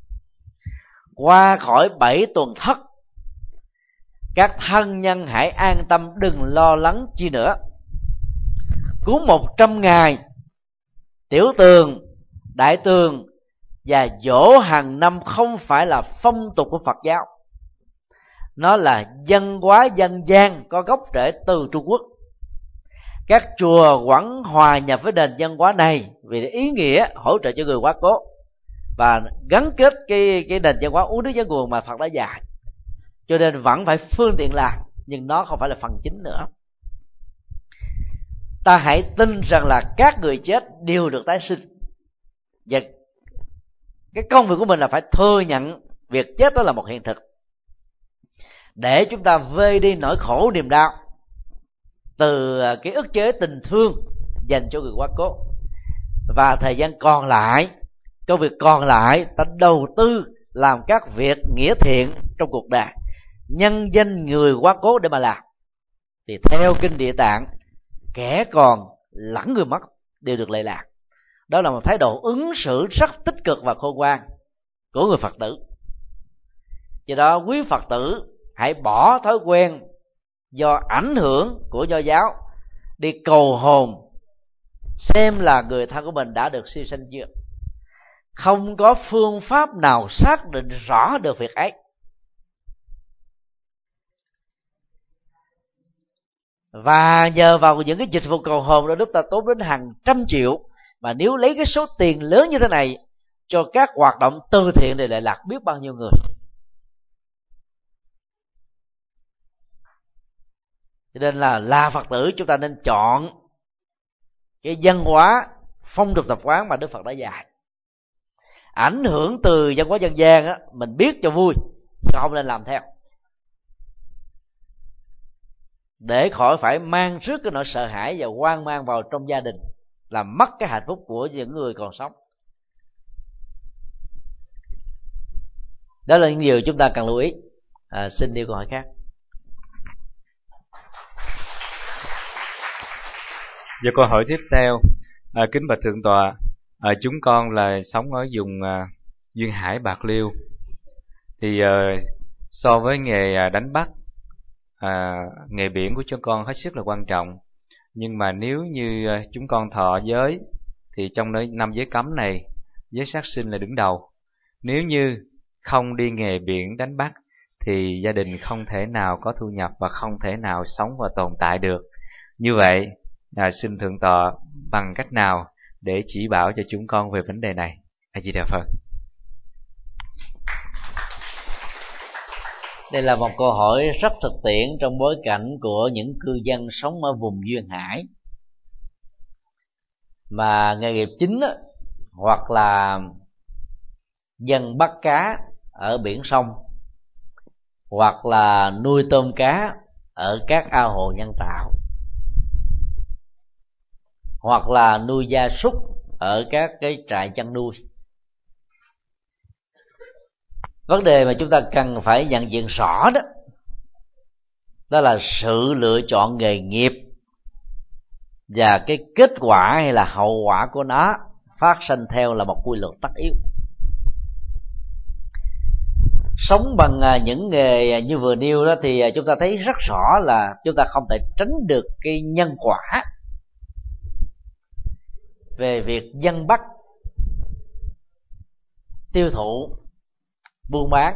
Qua khỏi bảy tuần thất, các thân nhân hãy an tâm, đừng lo lắng chi nữa. Cúng một trăm ngày tiểu tường, đại tường và giỗ hàng năm không phải là phong tục của Phật giáo, nó là văn hóa dân gian có gốc rễ từ Trung Quốc. Các chùa vẫn hòa nhập với nền văn hóa này vì ý nghĩa hỗ trợ cho người quá cố và gắn kết cái cái nền văn hóa uống nước nhớ nguồn mà Phật đã dạy, cho nên vẫn phải phương tiện làm, nhưng nó không phải là phần chính nữa. Ta hãy tin rằng là các người chết đều được tái sinh, và cái công việc của mình là phải thừa nhận việc chết đó là một hiện thực, để chúng ta vơi đi nỗi khổ niềm đau từ cái ức chế tình thương dành cho người quá cố. Và thời gian còn lại, công việc còn lại, ta đầu tư làm các việc nghĩa thiện trong cuộc đời, nhân danh người quá cố để mà làm. Thì theo kinh Địa Tạng, kẻ còn lẫn người mất đều được lệ lạc. Đó là một thái độ ứng xử rất tích cực và khôn ngoan của người Phật tử. Do đó quý Phật tử hãy bỏ thói quen do ảnh hưởng của Nho giáo đi cầu hồn xem là người thân của mình đã được siêu sanh chưa. Không có phương pháp nào xác định rõ được việc ấy. Và nhờ vào những cái dịch vụ cầu hồn đó, chúng ta tốn đến hàng trăm triệu. Mà nếu lấy cái số tiền lớn như thế này cho các hoạt động từ thiện thì lại lạc biết bao nhiêu người. Cho nên là là Phật tử, chúng ta nên chọn cái văn hóa phong tục tập quán mà Đức Phật đã dạy. Ảnh hưởng từ văn hóa dân gian á, mình biết cho vui, không nên làm theo, để khỏi phải mang rước cái nỗi sợ hãi và hoang mang vào trong gia đình, làm mất cái hạnh phúc của những người còn sống. Đó là những điều chúng ta cần lưu ý. À, xin điều câu hỏi khác. Và câu hỏi tiếp theo, à, kính bạch thượng tọa, à, chúng con là sống ở vùng à, Duyên Hải, Bạc Liêu. Thì à, so với nghề à, đánh bắt, à, nghề biển của chúng con hết sức là quan trọng. Nhưng mà nếu như à, chúng con thọ giới thì trong năm giới cấm này, giới sát sinh là đứng đầu. Nếu như không đi nghề biển đánh bắt thì gia đình không thể nào có thu nhập và không thể nào sống và tồn tại được. Như vậy, à, xin thượng tọa bằng cách nào để chỉ bảo cho chúng con về vấn đề này? A Di Đà Phật. Đây là một câu hỏi rất thực tiễn trong bối cảnh của những cư dân sống ở vùng Duyên Hải, mà nghề nghiệp chính đó, hoặc là dân bắt cá ở biển sông, hoặc là nuôi tôm cá ở các ao hồ nhân tạo, hoặc là nuôi gia súc ở các cái trại chăn nuôi. Vấn đề mà chúng ta cần phải nhận diện rõ đó, đó là sự lựa chọn nghề nghiệp và cái kết quả hay là hậu quả của nó phát sinh theo là một quy luật tất yếu. sống bằng những nghề như vừa nêu đó thì chúng ta thấy rất rõ là chúng ta không thể tránh được cái nhân quả về việc dân bắt, tiêu thụ, buôn bán,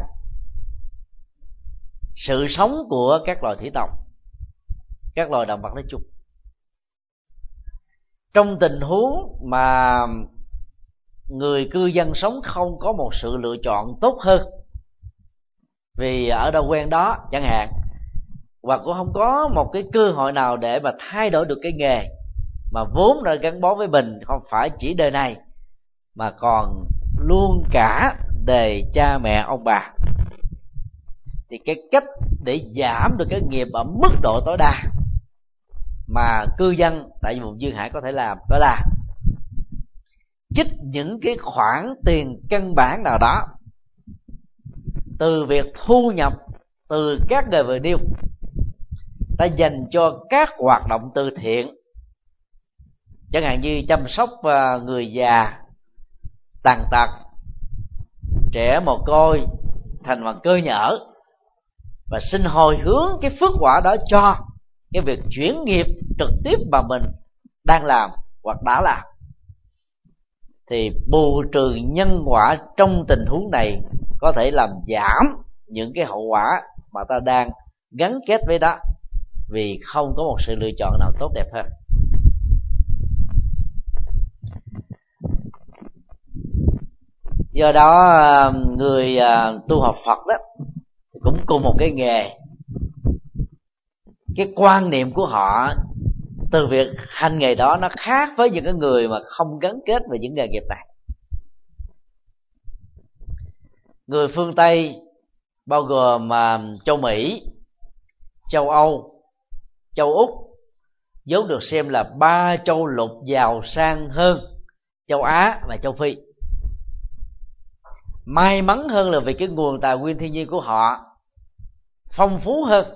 sự sống của các loài thủy tộc, các loài động vật nói chung. Trong tình huống mà người cư dân sống không có một sự lựa chọn tốt hơn, vì ở đâu quen đó chẳng hạn, hoặc cũng không có một cái cơ hội nào để mà thay đổi được cái nghề mà vốn đã gắn bó với mình, không phải chỉ đời này mà còn luôn cả đời cha mẹ ông bà, thì cái cách để giảm được cái nghiệp ở mức độ tối đa mà cư dân tại vùng duyên hải có thể làm, đó là trích những cái khoản tiền căn bản nào đó từ việc thu nhập từ các nghề vừa nêu, ta dành cho các hoạt động từ thiện, chẳng hạn như chăm sóc người già, tàn tật, trẻ mồ côi, thành phần cơ nhở, và xin hồi hướng cái phước quả đó cho cái việc chuyển nghiệp trực tiếp mà mình đang làm hoặc đã làm. Thì bù trừ nhân quả trong tình huống này có thể làm giảm những cái hậu quả mà ta đang gắn kết với đó, vì không có một sự lựa chọn nào tốt đẹp hơn. Do đó người tu học Phật đó cũng cùng một cái nghề, cái quan niệm của họ từ việc hành nghề đó nó khác với những cái người mà không gắn kết về những nghề nghiệp này. Người phương Tây bao gồm châu Mỹ, châu Âu, châu Úc, vốn được xem là ba châu lục giàu sang hơn châu Á và châu Phi. May mắn hơn là vì cái nguồn tài nguyên thiên nhiên của họ phong phú hơn,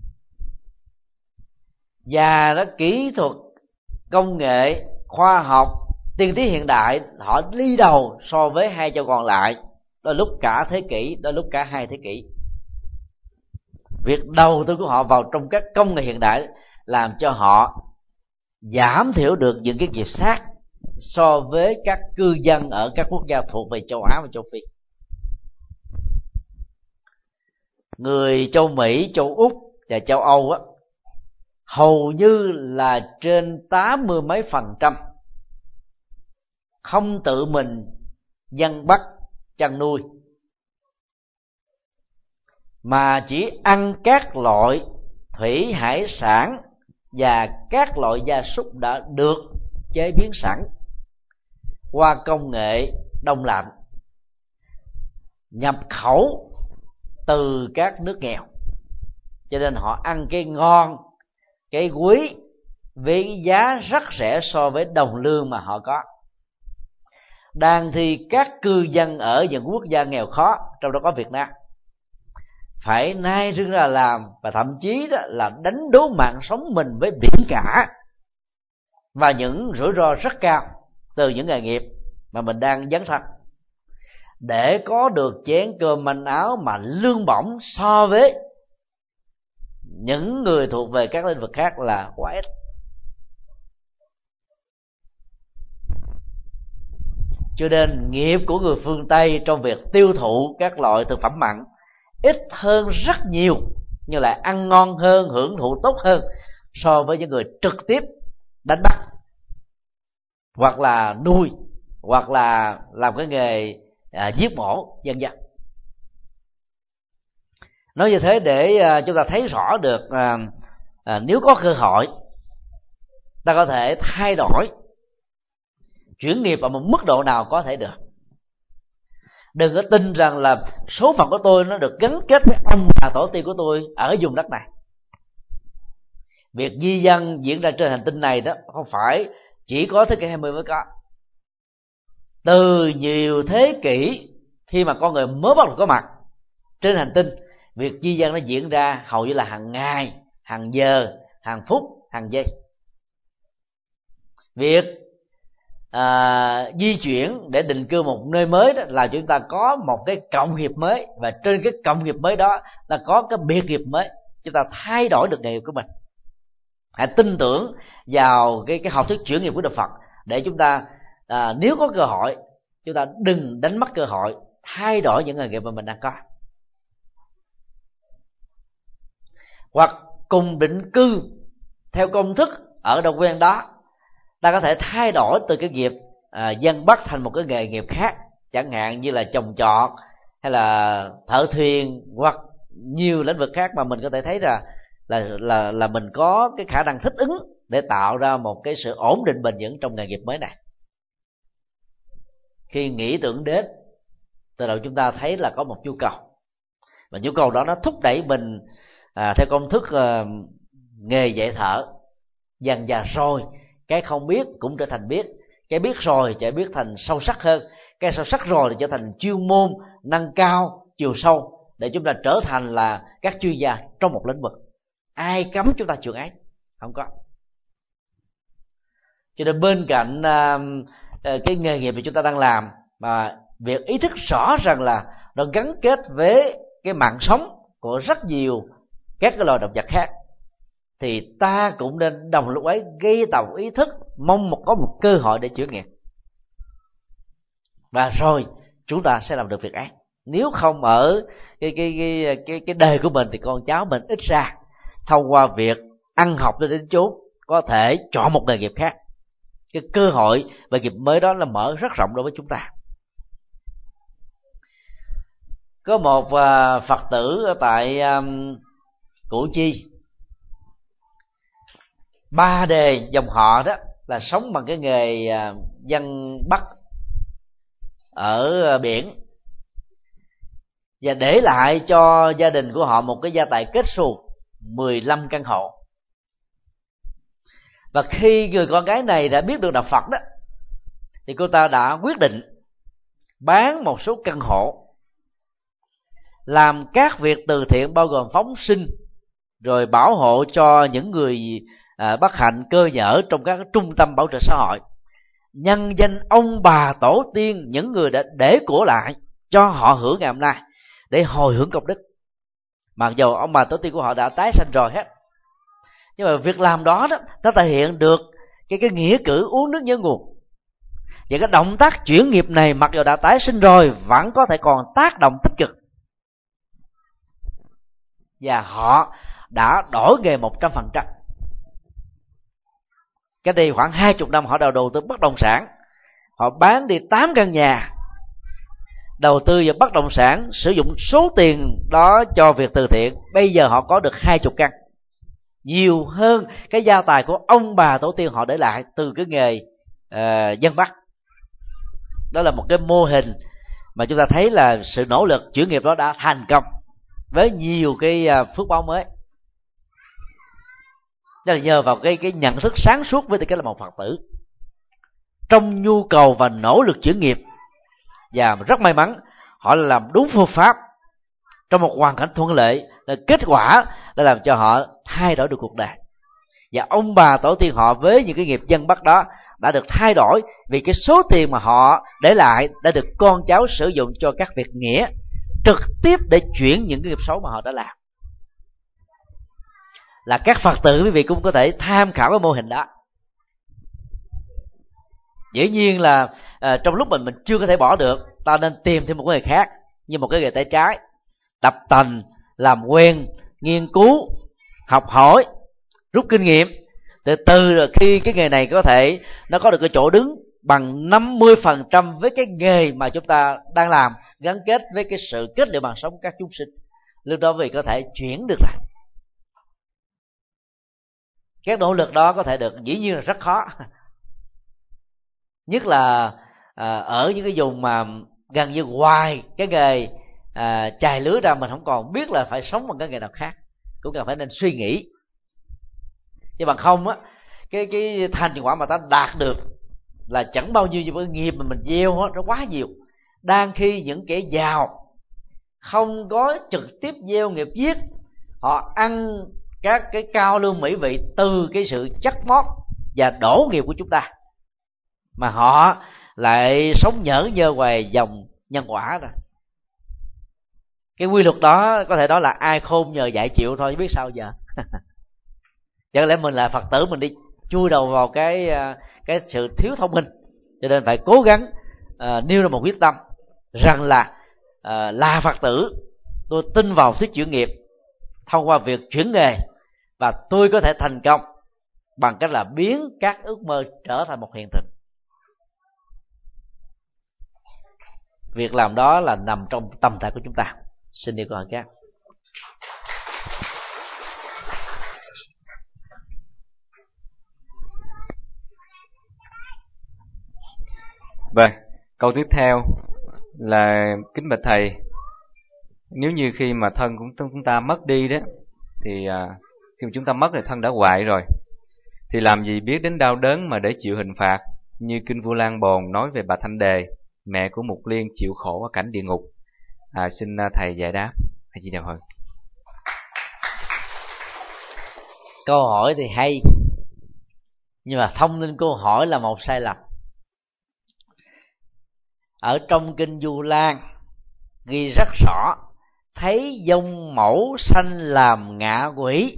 và đó kỹ thuật, công nghệ, khoa học, tiên tiến hiện đại họ đi đầu so với hai châu còn lại, đôi lúc cả thế kỷ, đôi lúc cả hai thế kỷ. Việc đầu tư của họ vào trong các công nghệ hiện đại làm cho họ giảm thiểu được những cái nghiệp sát so với các cư dân ở các quốc gia thuộc về châu Á và châu Phi. Người châu Mỹ, châu Úc và châu Âu á, hầu như là trên tám mươi mấy phần trăm không tự mình dân bắt chăn nuôi, mà chỉ ăn các loại thủy hải sản và các loại gia súc đã được chế biến sẵn qua công nghệ đông lạnh, nhập khẩu từ các nước nghèo, cho nên họ ăn cái ngon, cái quý với giá rất rẻ so với đồng lương mà họ có. Đang thì các cư dân ở những quốc gia nghèo khó, trong đó có Việt Nam, phải nai rưng ra làm, và thậm chí đó là đánh đố mạng sống mình với biển cả và những rủi ro rất cao từ những nghề nghiệp mà mình đang dấn thân, để có được chén cơm manh áo mà lương bổng so với những người thuộc về các lĩnh vực khác là quá ít. Cho nên nghiệp của người phương Tây trong việc tiêu thụ các loại thực phẩm mặn ít hơn rất nhiều, nhưng lại ăn ngon hơn, hưởng thụ tốt hơn so với những người trực tiếp đánh bắt, hoặc là nuôi, hoặc là làm cái nghề à, giết mổ vân vân. Nói như thế để à, chúng ta thấy rõ được à, à, nếu có cơ hội ta có thể thay đổi, chuyển nghiệp ở một mức độ nào có thể được. Đừng có tin rằng là số phận của tôi nó được gắn kết với ông bà tổ tiên của tôi ở vùng đất này. Việc di dân diễn ra trên hành tinh này đó không phải chỉ có thế kỷ hai mươi mới có. Từ nhiều thế kỷ, khi mà con người mới bắt đầu có mặt trên hành tinh, việc di dân nó diễn ra hầu như là hàng ngày, hàng giờ, hàng phút, hàng giây. Việc à, di chuyển để định cư một nơi mới đó, là chúng ta có một cái cộng nghiệp mới, và trên cái cộng nghiệp mới đó là có cái biệt nghiệp mới. Chúng ta thay đổi được nghề nghiệp của mình. Hãy tin tưởng vào cái cái học thuyết chuyển nghiệp của Đức Phật để chúng ta à, nếu có cơ hội, chúng ta đừng đánh mất cơ hội thay đổi những nghề nghiệp mà mình đang có. Hoặc cùng định cư theo công thức ở đâu quen đó, ta có thể thay đổi từ cái nghiệp à, dân Bắc thành một cái nghề nghiệp khác, chẳng hạn như là trồng trọt hay là thợ thuyền, hoặc nhiều lĩnh vực khác mà mình có thể thấy là là là là mình có cái khả năng thích ứng để tạo ra một cái sự ổn định bền vững trong nghề nghiệp mới này. Khi nghĩ tưởng đến, từ đầu chúng ta thấy là có một nhu cầu, và nhu cầu đó nó thúc đẩy mình à, theo công thức à, nghề dạy thợ. Dần dà rồi cái không biết cũng trở thành biết, cái biết rồi sẽ biết thành sâu sắc hơn, cái sâu sắc rồi thì trở thành chuyên môn, nâng cao chiều sâu để chúng ta trở thành là các chuyên gia trong một lĩnh vực. Ai cấm chúng ta chuyện ấy? Không có. Cho nên bên cạnh uh, cái nghề nghiệp mà chúng ta đang làm, mà việc ý thức rõ rằng là nó gắn kết với cái mạng sống của rất nhiều các cái loài động vật khác, thì ta cũng nên đồng lúc ấy gây tạo ý thức, mong một có một cơ hội để chuyển nghiệp, và rồi chúng ta sẽ làm được việc ấy. Nếu không ở cái cái cái cái cái đời của mình thì con cháu mình ít ra thông qua việc ăn học cho đến chốn có thể chọn một nghề nghiệp khác. Cái cơ hội về nghiệp mới đó là mở rất rộng đối với chúng ta. Có một uh, Phật tử ở tại um, Củ Chi, ba đề dòng họ đó là sống bằng cái nghề uh, dân Bắc ở uh, biển, và để lại cho gia đình của họ một cái gia tài kết xù mười lăm căn hộ. Và khi người con gái này đã biết được đạo Phật đó, thì cô ta đã quyết định bán một số căn hộ, làm các việc từ thiện bao gồm phóng sinh, rồi bảo hộ cho những người à, bất hạnh cơ nhở trong các trung tâm bảo trợ xã hội, nhân danh ông bà tổ tiên, những người đã để của lại cho họ hưởng ngày hôm nay, để hồi hưởng công đức. Mặc dù ông bà tổ tiên của họ đã tái sanh rồi hết, nhưng mà việc làm đó đó nó thể hiện được cái cái nghĩa cử uống nước nhớ nguồn. Và cái động tác chuyển nghiệp này mặc dù đã tái sinh rồi vẫn có thể còn tác động tích cực, và họ đã đổi nghề một trăm phần trăm. Cái đây khoảng hai chục năm họ đầu tư bất động sản, họ bán đi tám căn nhà, đầu tư vào bất động sản, sử dụng số tiền đó cho việc từ thiện. Bây giờ họ có được hai chục căn, nhiều hơn cái gia tài của ông bà tổ tiên họ để lại từ cái nghề uh, dân Bắc. Đó là một cái mô hình mà chúng ta thấy là sự nỗ lực chuyển nghiệp đó đã thành công với nhiều cái phước báo mới. Đó là nhờ vào cái cái nhận thức sáng suốt với tư cách là một Phật tử trong nhu cầu và nỗ lực chuyển nghiệp, và rất may mắn họ làm đúng phương pháp trong một hoàn cảnh thuận lợi, là kết quả đã làm cho họ thay đổi được cuộc đời. Và ông bà tổ tiên họ với những cái nghiệp dân Bắc đó đã được thay đổi, vì cái số tiền mà họ để lại đã được con cháu sử dụng cho các việc nghĩa, trực tiếp để chuyển những cái nghiệp xấu mà họ đã làm. Là các Phật tử quý vị cũng có thể tham khảo cái mô hình đó. Dĩ nhiên là à, trong lúc mình mình chưa có thể bỏ được, ta nên tìm thêm một cái nghề khác, như một cái nghề tay trái, tập tành, làm quen, nghiên cứu, học hỏi, rút kinh nghiệm. Từ từ rồi khi cái nghề này có thể nó có được cái chỗ đứng bằng năm mươi phần trăm với cái nghề mà chúng ta đang làm, gắn kết với cái sự kết liễu bằng sống các chúng sinh, lúc đó vì có thể chuyển được lại. Các nỗ lực đó có thể được, dĩ nhiên là rất khó, nhất là à, ở những cái vùng mà gần như ngoài cái nghề à, chài lưới ra, mình không còn biết là phải sống bằng cái nghề nào khác, cũng cần phải nên suy nghĩ. Chứ bằng không á, cái cái thành quả mà ta đạt được là chẳng bao nhiêu, như với nghiệp mà mình gieo á, nó quá nhiều. Đang khi những kẻ giàu không có trực tiếp gieo nghiệp giết, họ ăn các cái cao lương mỹ vị từ cái sự chắc mót và đổ nghiệp của chúng ta, mà họ lại sống nhởn nhơ ngoài dòng nhân quả rồi. Cái quy luật đó có thể nói là ai khôn nhờ dạy chịu thôi, chứ biết sao giờ. Chẳng lẽ mình là Phật tử mình đi chui đầu vào cái cái sự thiếu thông minh, cho nên phải cố gắng uh, nêu ra một quyết tâm rằng là uh, là Phật tử, tôi tin vào thuyết chuyển nghiệp thông qua việc chuyển nghề, và tôi có thể thành công bằng cách là biến các ước mơ trở thành một hiện thực. Việc làm đó là nằm trong tâm thể của chúng ta. Xin đi câu hỏi khác. Vâng, câu tiếp theo là kính bạch thầy, nếu như khi mà thân của chúng ta mất đi đó, thì à, khi mà chúng ta mất thì thân đã hoại rồi, thì làm gì biết đến đau đớn mà để chịu hình phạt, như kinh Vu Lan Bồn nói về bà Thanh Đề, mẹ của Mục Liên chịu khổ ở cảnh địa ngục. À, xin thầy giải đáp. A Di Đà Phật. Câu hỏi thì hay, nhưng mà thông tin câu hỏi là một sai lầm. Ở trong kinh Vu Lan ghi rất rõ, thấy dông mẫu sanh làm ngạ quỷ.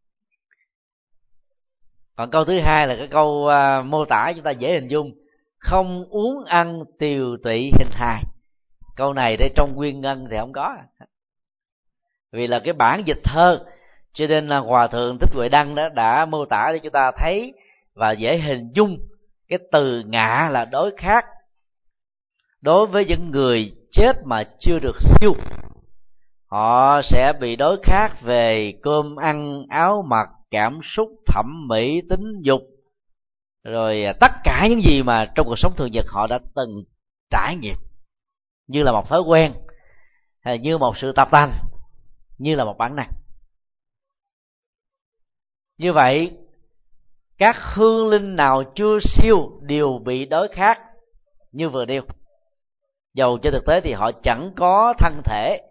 Còn câu thứ hai là cái câu uh, mô tả chúng ta dễ hình dung, không uống ăn tiều tụy hình hài. Câu này đây trong Nguyên Ngân thì không có, vì là cái bản dịch thơ, cho nên là Hòa Thượng Thích Huệ Đăng đó đã mô tả để chúng ta thấy và dễ hình dung cái từ ngạ là đối khác. Đối với những người chết mà chưa được siêu, họ sẽ bị đối khác về cơm ăn, áo mặc, cảm xúc, thẩm mỹ, tính dục, rồi tất cả những gì mà trong cuộc sống thường nhật họ đã từng trải nghiệm, như là một thói quen, hay như một sự tập tành, như là một bản năng. Như vậy, các hương linh nào chưa siêu đều bị đối khác như vừa nêu. Dầu trên thực tế thì họ chẳng có thân thể,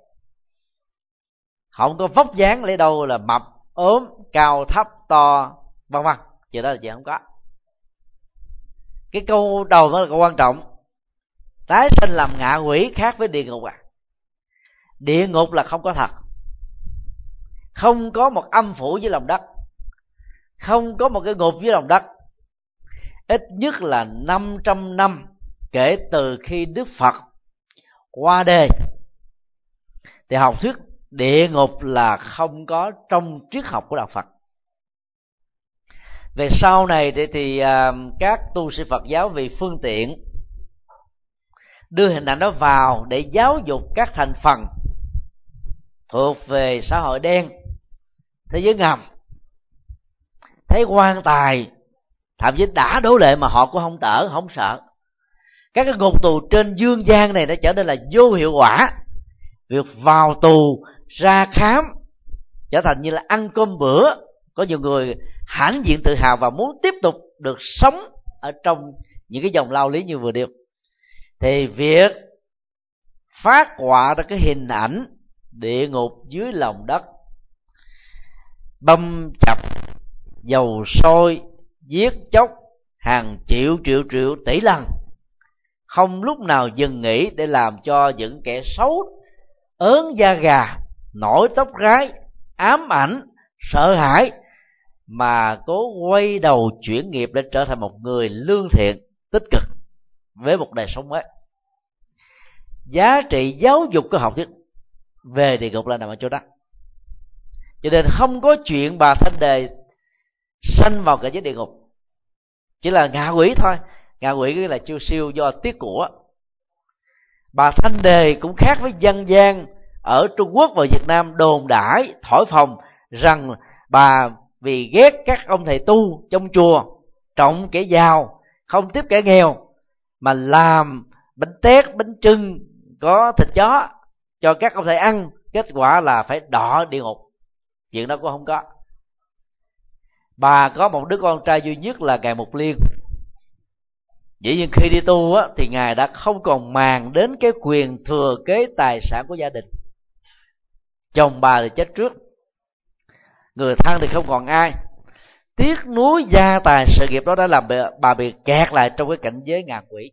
họ không có vóc dáng lấy đâu là mập, ốm, cao, thấp, to, vân vân. Chuyện đó là chuyện không có. Cái câu đầu mới là câu quan trọng. Tái sinh làm ngạ quỷ khác với địa ngục à? Địa ngục là không có thật, không có một âm phủ dưới lòng đất, không có một cái ngục dưới lòng đất. Ít nhất là năm trăm năm kể từ khi Đức Phật qua đời thì học thuyết địa ngục là không có trong triết học của đạo Phật. Về sau này thì, thì uh, các tu sĩ Phật giáo vì phương tiện đưa hình ảnh đó vào để giáo dục các thành phần thuộc về xã hội đen, thế giới ngầm, thấy quan tài, thậm chí đã đố lệ mà họ cũng không tở, không sợ. Các cái ngục tù trên dương gian này nó trở nên là vô hiệu quả. Việc vào tù ra khám trở thành như là ăn cơm bữa. Có nhiều người hãnh diện tự hào và muốn tiếp tục được sống ở trong những cái dòng lao lý như vừa nêu. Thì việc phát họa ra cái hình ảnh địa ngục dưới lòng đất, băm chặt, dầu sôi, giết chóc hàng triệu triệu triệu tỷ lần, không lúc nào dừng nghỉ để làm cho những kẻ xấu ớn da gà, nổi tóc rái, ám ảnh, sợ hãi, mà cố quay đầu chuyển nghiệp để trở thành một người lương thiện, tích cực với một đời sống mới. Giá trị giáo dục của học thuyết về địa ngục là nằm ở chỗ đó. Cho nên không có chuyện bà Thanh Đề sanh vào cảnh giới địa ngục, chỉ là ngạ quỷ thôi. Ngạ quỷ cái là chiêu siêu do tiếc của. Bà Thanh Đề cũng khác với dân gian ở Trung Quốc và Việt Nam đồn đãi thổi phồng rằng bà vì ghét các ông thầy tu trong chùa, trọng kẻ giàu không tiếp kẻ nghèo, mà làm bánh tét, bánh trưng có thịt chó cho các ông thầy ăn, kết quả là phải đọa địa ngục. Chuyện đó cũng không có. Bà có một đứa con trai duy nhất là ngài Mục Liên. Dĩ nhiên khi đi tu á, thì ngài đã không còn màng đến cái quyền thừa kế tài sản của gia đình. Chồng bà thì chết trước, người thân thì không còn ai. tiếc nuối gia tài sự nghiệp đó đã làm bà bị kẹt lại trong cái cảnh giới ngạ quỷ.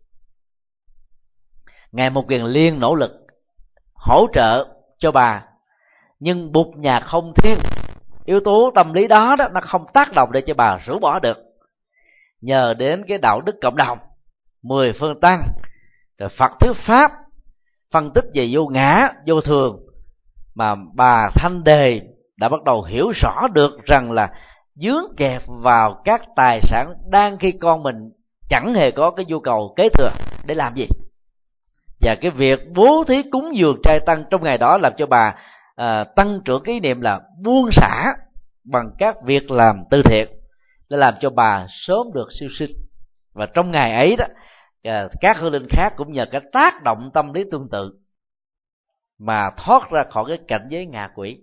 Ngài Một Kiền Liên nỗ lực hỗ trợ cho bà, nhưng bụt nhà không thiên, yếu tố tâm lý đó, đó nó không tác động để cho bà rũ bỏ được. Nhờ đến cái đạo đức cộng đồng, mười phương tăng, rồi Phật thuyết pháp, phân tích về vô ngã, vô thường, mà bà Thanh Đề đã bắt đầu hiểu rõ được rằng là dướng kẹp vào các tài sản đang khi con mình chẳng hề có cái nhu cầu kế thừa để làm gì. Và cái việc bố thí cúng dường trai tăng trong ngày đó làm cho bà à, tăng trưởng cái ý niệm là buông xả bằng các việc làm từ thiện, để làm cho bà sớm được siêu sinh. Và trong ngày ấy đó, à, các hương linh khác cũng nhờ cái tác động tâm lý tương tự mà thoát ra khỏi cái cảnh giới ngạ quỷ.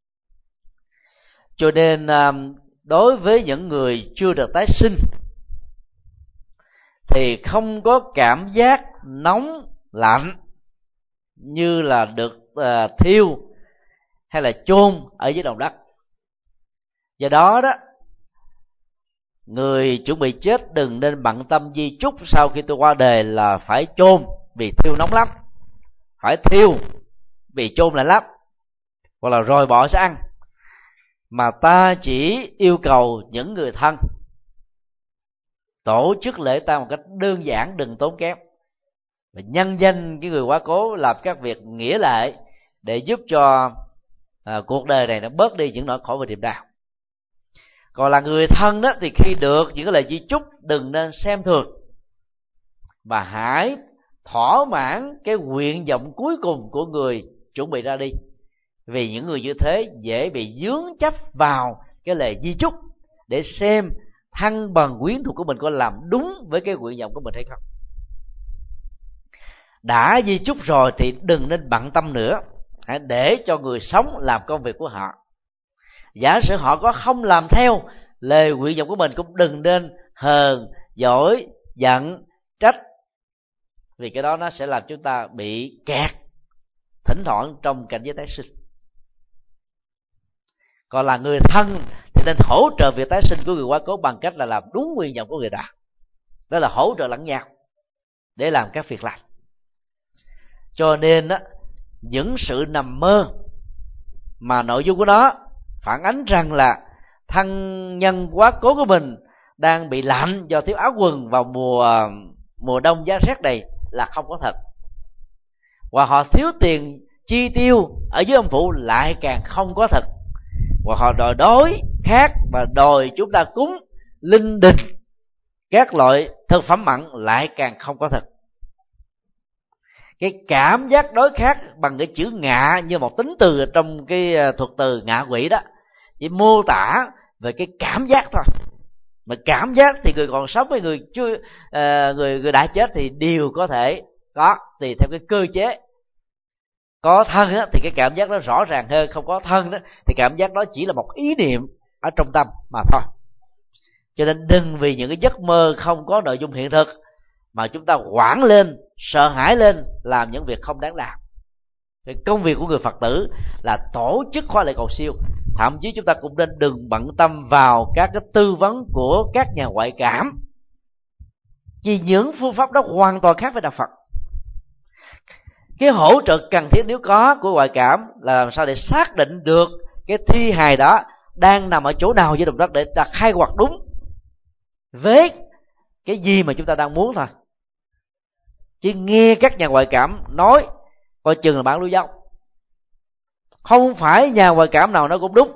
Cho nên à, đối với những người chưa được tái sinh thì không có cảm giác nóng lạnh như là được uh, thiêu hay là chôn ở dưới lòng đất. Do đó đó, người chuẩn bị chết đừng nên bận tâm di chúc sau khi tôi qua đời là phải chôn vì thiêu nóng lắm, phải thiêu vì chôn lạnh lắm, hoặc là rồi bỏ sẽ ăn. Mà ta chỉ yêu cầu những người thân tổ chức lễ tang một cách đơn giản, đừng tốn kém, và nhân danh cái người quá cố làm các việc nghĩa lệ để giúp cho à, cuộc đời này nó bớt đi những nỗi khổ và niềm đau. Còn là người thân đó thì khi được những cái lời di chúc đừng nên xem thường, và hãy thỏa mãn cái nguyện vọng cuối cùng của người chuẩn bị ra đi. Vì những người như thế dễ bị dướng chấp vào cái lời di chúc để xem thân bằng quyến thuộc của mình có làm đúng với cái nguyện vọng của mình hay không. Đã di chúc rồi thì đừng nên bận tâm nữa, hãy để cho người sống làm công việc của họ. Giả sử họ có không làm theo lời nguyện vọng của mình cũng đừng nên hờn, dỗi, giận, trách, vì cái đó nó sẽ làm chúng ta bị kẹt thỉnh thoảng trong cảnh giới tái sinh. Còn là người thân thì nên hỗ trợ việc tái sinh của người quá cố bằng cách là làm đúng nguyện vọng của người ta, đó là hỗ trợ lẫn nhau để làm các việc lành. Cho nên á, những sự nằm mơ mà nội dung của nó phản ánh rằng là thân nhân quá cố của mình đang bị lạnh do thiếu áo quần vào mùa mùa đông giá rét này là không có thật. Và họ thiếu tiền chi tiêu ở dưới âm phủ lại càng không có thật. Và họ đòi đói khát và đòi chúng ta cúng linh đình các loại thực phẩm mặn lại càng không có thật. Cái cảm giác đói khát bằng cái chữ ngạ như một tính từ trong cái thuật từ ngạ quỷ đó, chỉ mô tả về cái cảm giác thôi. Mà cảm giác thì người còn sống với người chưa uh, người người đã chết thì đều có thể có, tùy theo cái cơ chế. Có thân đó, thì cái cảm giác đó rõ ràng hơn, không có thân đó, thì cảm giác đó chỉ là một ý niệm ở trong tâm mà thôi. Cho nên đừng vì những cái giấc mơ không có nội dung hiện thực mà chúng ta hoảng lên, sợ hãi lên, làm những việc không đáng làm. Cái công việc của người Phật tử là tổ chức khóa lễ cầu siêu. Thậm chí chúng ta cũng nên đừng bận tâm vào các cái tư vấn của các nhà ngoại cảm, vì những phương pháp đó hoàn toàn khác với đạo Phật. Cái hỗ trợ cần thiết nếu có của ngoại cảm là làm sao để xác định được cái thi hài đó đang nằm ở chỗ nào dưới đồng đất để ta khai quật đúng với cái gì mà chúng ta đang muốn thôi. Chứ nghe các nhà ngoại cảm nói coi chừng là bán lúa dốc. Không phải nhà ngoại cảm nào nó cũng đúng,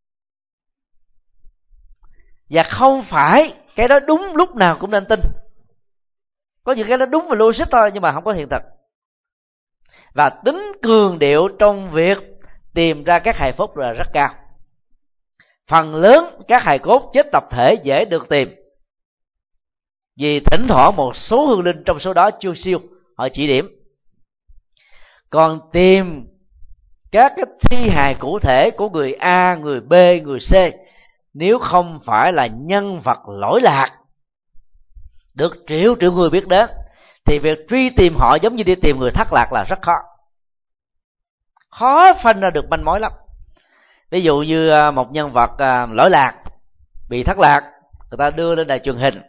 và không phải cái đó đúng lúc nào cũng nên tin. Có những cái đó đúng và logic thôi nhưng mà không có hiện thực. Và tính cường điệu trong việc tìm ra các hài phúc là rất cao. Phần lớn các hài cốt chết tập thể dễ được tìm, vì thỉnh thoảng một số hương linh trong số đó chưa siêu, họ chỉ điểm. Còn tìm các cái thi hài cụ thể của người A, người B, người C, nếu không phải là nhân vật lỗi lạc được triệu triệu người biết đến, thì việc truy tìm họ giống như đi tìm người thất lạc là rất khó. Khó phân ra được manh mối lắm. Ví dụ như một nhân vật lỗi lạc bị thất lạc, người ta đưa lên đài truyền hình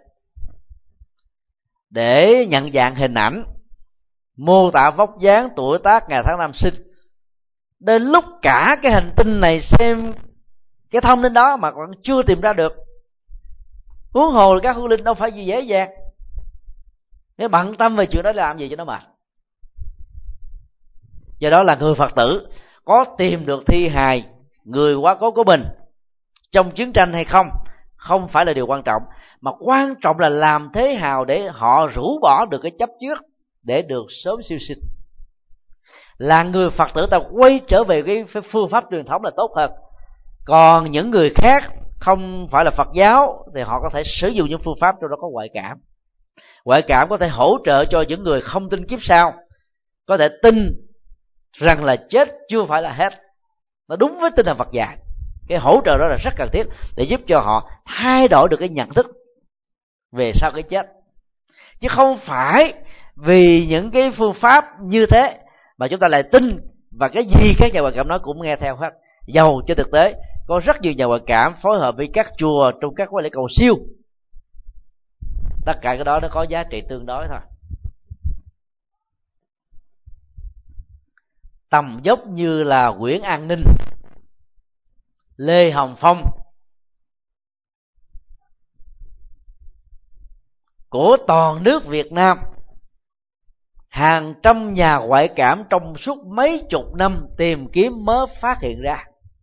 để nhận dạng hình ảnh, mô tả vóc dáng, tuổi tác, ngày tháng năm sinh. Đến lúc cả cái hành tinh này xem cái thông tin đó mà còn chưa tìm ra được, huống hồ là các hương linh đâu phải gì dễ dàng. Nếu bận tâm về chuyện đó làm gì cho nó mệt. Do đó là người Phật tử có tìm được thi hài người quá cố của mình trong chiến tranh hay không, không phải là điều quan trọng, mà quan trọng là làm thế nào để họ rũ bỏ được cái chấp trước để được sớm siêu sinh. Là người Phật tử ta quay trở về cái phương pháp truyền thống là tốt hơn. Còn những người khác không phải là Phật giáo thì họ có thể sử dụng những phương pháp trong đó có ngoại cảm. Ngoại cảm có thể hỗ trợ cho những người không tin kiếp sau có thể tin rằng là chết chưa phải là hết. Nó đúng với tinh thần Phật dạy. Cái hỗ trợ đó là rất cần thiết để giúp cho họ thay đổi được cái nhận thức về sau cái chết, chứ không phải vì những cái phương pháp như thế mà chúng ta lại tin và cái gì các nhà ngoại cảm nói cũng nghe theo hết. Dầu trên thực tế có rất nhiều nhà ngoại cảm phối hợp với các chùa trong các khóa lễ cầu siêu, tất cả cái đó nó có giá trị tương đối thôi. Tầm dốc như là Nguyễn An Ninh, Lê Hồng Phong của toàn nước Việt Nam, hàng trăm nhà ngoại cảm trong suốt mấy chục năm tìm kiếm mới phát hiện ra.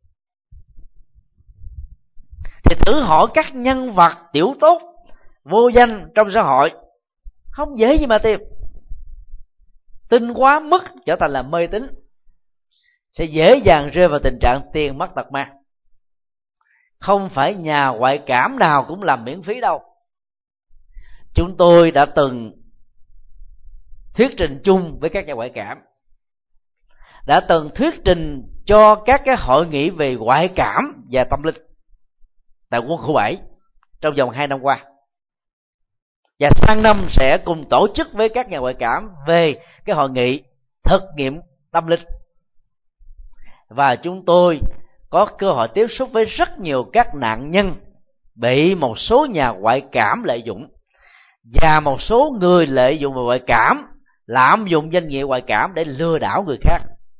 Thì thử hỏi các nhân vật tiểu tốt vô danh trong xã hội, không dễ gì mà tìm. Tin quá mức trở thành là mê tín, sẽ dễ dàng rơi vào tình trạng tiền mất tật mang. Không phải nhà ngoại cảm nào cũng làm miễn phí đâu. Chúng tôi đã từng thuyết trình chung với các nhà ngoại cảm, đã từng thuyết trình cho các cái hội nghị về ngoại cảm và tâm linh tại quân khu bảy trong vòng hai năm qua, và sang năm sẽ cùng tổ chức với các nhà ngoại cảm về cái hội nghị thực nghiệm tâm linh. Và chúng tôi có cơ hội tiếp xúc với rất nhiều các nạn nhân bị một số nhà ngoại cảm lợi dụng, và một số người lợi dụng vào ngoại cảm, lạm dụng danh nghĩa ngoại cảm để lừa đảo người khác.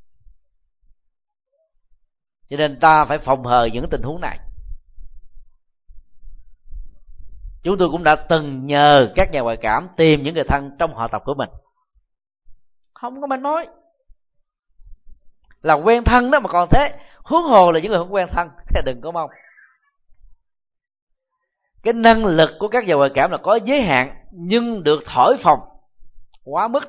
Cho nên ta phải phòng hờ những tình huống này. Chúng tôi cũng đã từng nhờ các nhà ngoại cảm tìm những người thân trong họ tộc của mình, không có mà nói là quen thân đó mà còn thế, huống hồ là những người không quen thân. Đừng có mong. Cái năng lực của các nhà ngoại cảm là có giới hạn, nhưng được thổi phồng quá mức.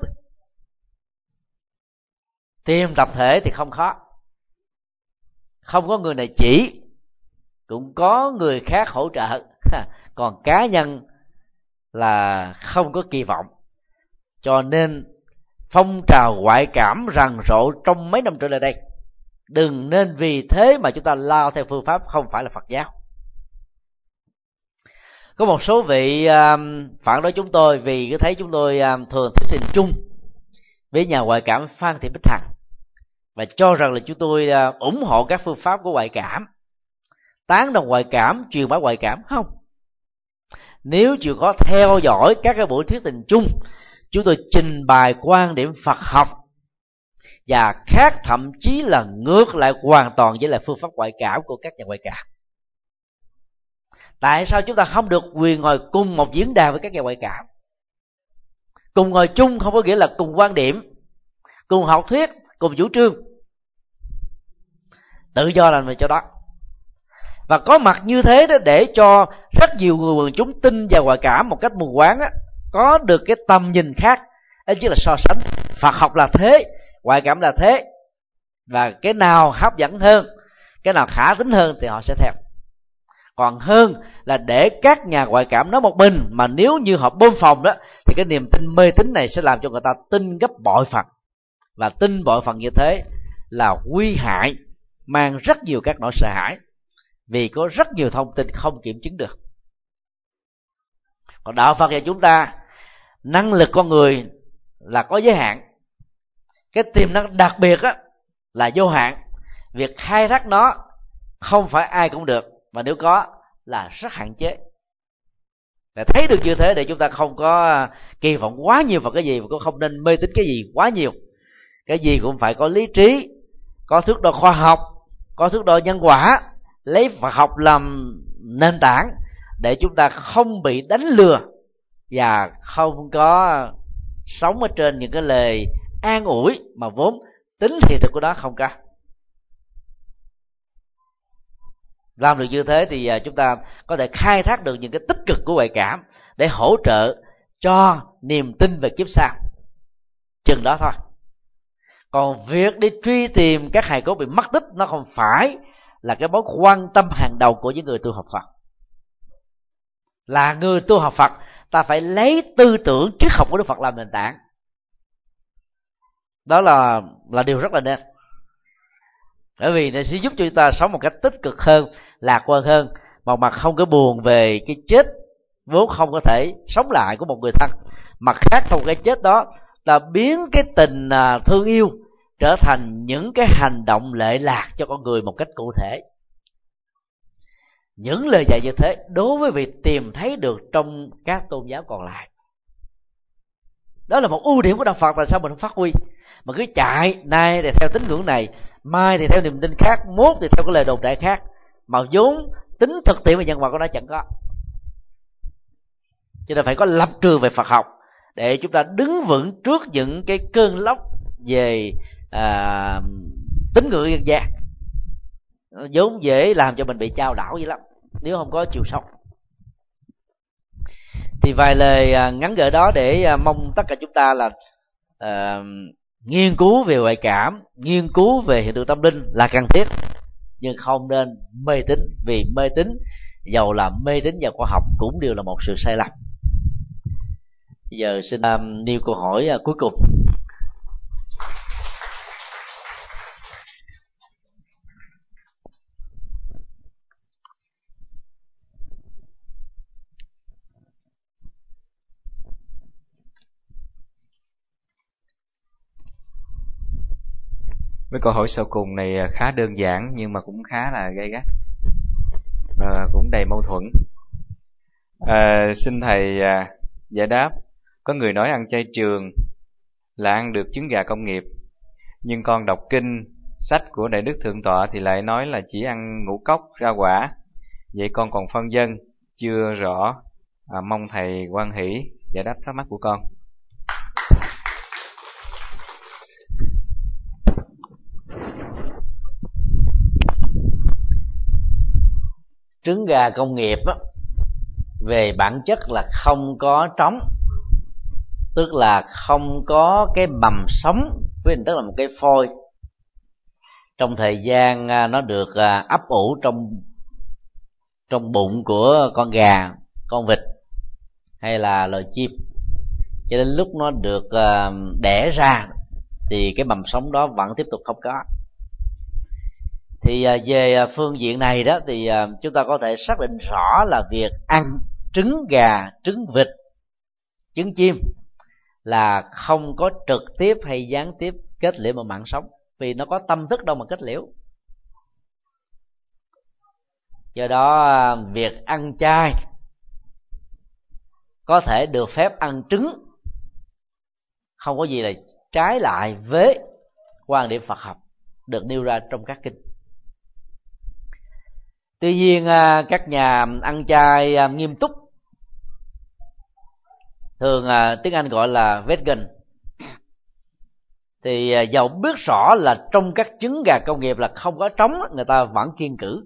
Tìm tập thể thì không khó, không có người này chỉ, cũng có người khác hỗ trợ. Còn cá nhân là không có kỳ vọng. Cho nên phong trào ngoại cảm rầm rộ trong mấy năm trở lại đây, đừng nên vì thế mà chúng ta lao theo phương pháp không phải là Phật giáo. Có một số vị phản đối chúng tôi vì cứ thấy chúng tôi thường thuyết trình chung với nhà ngoại cảm Phan Thị Bích Hằng, và cho rằng là chúng tôi ủng hộ các phương pháp của ngoại cảm, tán đồng ngoại cảm, truyền bá ngoại cảm. Không. Nếu chịu có theo dõi các cái buổi thuyết trình chung, chúng tôi trình bày quan điểm Phật học, và khác thậm chí là ngược lại hoàn toàn với lại phương pháp ngoại cảm của các nhà ngoại cảm. Tại sao chúng ta không được quyền ngồi cùng một diễn đàn với các nhà ngoại cảm? Cùng ngồi chung không có nghĩa là cùng quan điểm, cùng học thuyết, cùng chủ trương. Tự do làm về cho đó. Và có mặt như thế đó để cho rất nhiều người quần chúng tin vào ngoại cảm một cách mù quáng á, có được cái tầm nhìn khác. Ấy chứ là so sánh Phật học là thế, ngoại cảm là thế, và cái nào hấp dẫn hơn, cái nào khả tính hơn thì họ sẽ theo. Còn hơn là để các nhà ngoại cảm nói một mình, mà nếu như họ bơm phòng đó thì cái niềm tin mê tín này sẽ làm cho người ta tin gấp bội phần. Và tin bội phần như thế là nguy hại, mang rất nhiều các nỗi sợ hãi, vì có rất nhiều thông tin không kiểm chứng được. Còn đạo Phật và chúng ta, năng lực con người là có giới hạn, cái tiềm năng đặc biệt á là vô hạn. Việc khai thác nó không phải ai cũng được, và nếu có là rất hạn chế. Để thấy được như thế để chúng ta không có kỳ vọng quá nhiều vào cái gì, và cũng không nên mê tín cái gì quá nhiều. Cái gì cũng phải có lý trí, có thước đo khoa học, có thước đo nhân quả, lấy Phật học làm nền tảng để chúng ta không bị đánh lừa và không có sống ở trên những cái lời an ủi mà vốn tính hiện thực của nó không có. Làm được như thế thì chúng ta có thể khai thác được những cái tích cực của ngoại cảm để hỗ trợ cho niềm tin về kiếp sau. Chừng đó thôi. Còn việc đi truy tìm các hài cốt bị mất tích nó không phải là cái mối quan tâm hàng đầu của những người tu học Phật. Là người tu học Phật, ta phải lấy tư tưởng triết học của Đức Phật làm nền tảng. Đó là là điều rất là nên. Bởi vì nó sẽ giúp cho chúng ta sống một cách tích cực hơn, lạc quan hơn, một mặt không có buồn về cái chết vốn không có thể sống lại của một người thân, mặt khác trong cái chết đó ta biến cái tình thương yêu trở thành những cái hành động lệ lạc cho con người một cách cụ thể. Những lời dạy như thế đối với việc tìm thấy được trong các tôn giáo còn lại. Đó là một ưu điểm của đạo Phật, tại sao mình không phát huy mà cứ chạy nay thì theo tín ngưỡng này, mai thì theo niềm tin khác, mốt thì theo cái lời đồn đại khác, mà vốn tính thực tiễn và nhân vật của nó chẳng có. Cho nên phải có lập trường về Phật học để chúng ta đứng vững trước những cái cơn lốc về à, tín ngưỡng dân gian, vốn dễ làm cho mình bị chao đảo vậy lắm nếu không có chiều sâu. Thì vài lời ngắn gửi đó để mong tất cả chúng ta là à, nghiên cứu về ngoại cảm, nghiên cứu về hiện tượng tâm linh là cần thiết, nhưng không nên mê tín, vì mê tín dầu là mê tín và khoa học cũng đều là một sự sai lầm. Bây giờ xin um, nêu câu hỏi uh, cuối cùng. Với câu hỏi sau cùng này khá đơn giản nhưng mà cũng khá là gay gắt và cũng đầy mâu thuẫn. À, xin thầy à, giải đáp. Có người nói ăn chay trường là ăn được trứng gà công nghiệp, nhưng con đọc kinh sách của Đại Đức Thượng Tọa thì lại nói là chỉ ăn ngũ cốc rau quả. Vậy con còn phân vân chưa rõ, à, mong thầy hoan hỷ giải đáp thắc mắc của con. Trứng gà công nghiệp á, về bản chất là không có trống, tức là không có cái mầm sống, với hình thức là một cái phôi. Trong thời gian nó được ấp ủ trong trong bụng của con gà, con vịt hay là loài chim, cho đến lúc nó được đẻ ra thì cái mầm sống đó vẫn tiếp tục không có. Thì về phương diện này đó thì chúng ta có thể xác định rõ là việc ăn trứng gà, trứng vịt, trứng chim là không có trực tiếp hay gián tiếp kết liễu một mạng sống, vì nó có tâm thức đâu mà kết liễu. Do đó việc ăn chay có thể được phép ăn trứng, không có gì là trái lại với quan điểm Phật học được nêu ra trong các kinh. Tuy nhiên các nhà ăn chay nghiêm túc, thường tiếng Anh gọi là vegan, thì dầu biết rõ là trong các trứng gà công nghiệp là không có trống, người ta vẫn kiêng cữ.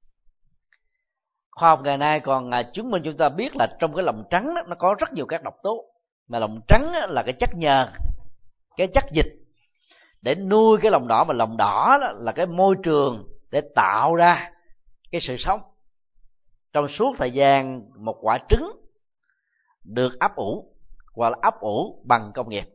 Khoa học ngày nay còn chứng minh chúng ta biết là trong cái lòng trắng đó, nó có rất nhiều các độc tố, mà lòng trắng là cái chất nhờn, cái chất dịch để nuôi cái lòng đỏ, mà lòng đỏ là cái môi trường để tạo ra cái sự sống trong suốt thời gian một quả trứng được ấp ủ, hoặc là ấp ủ bằng công nghiệp.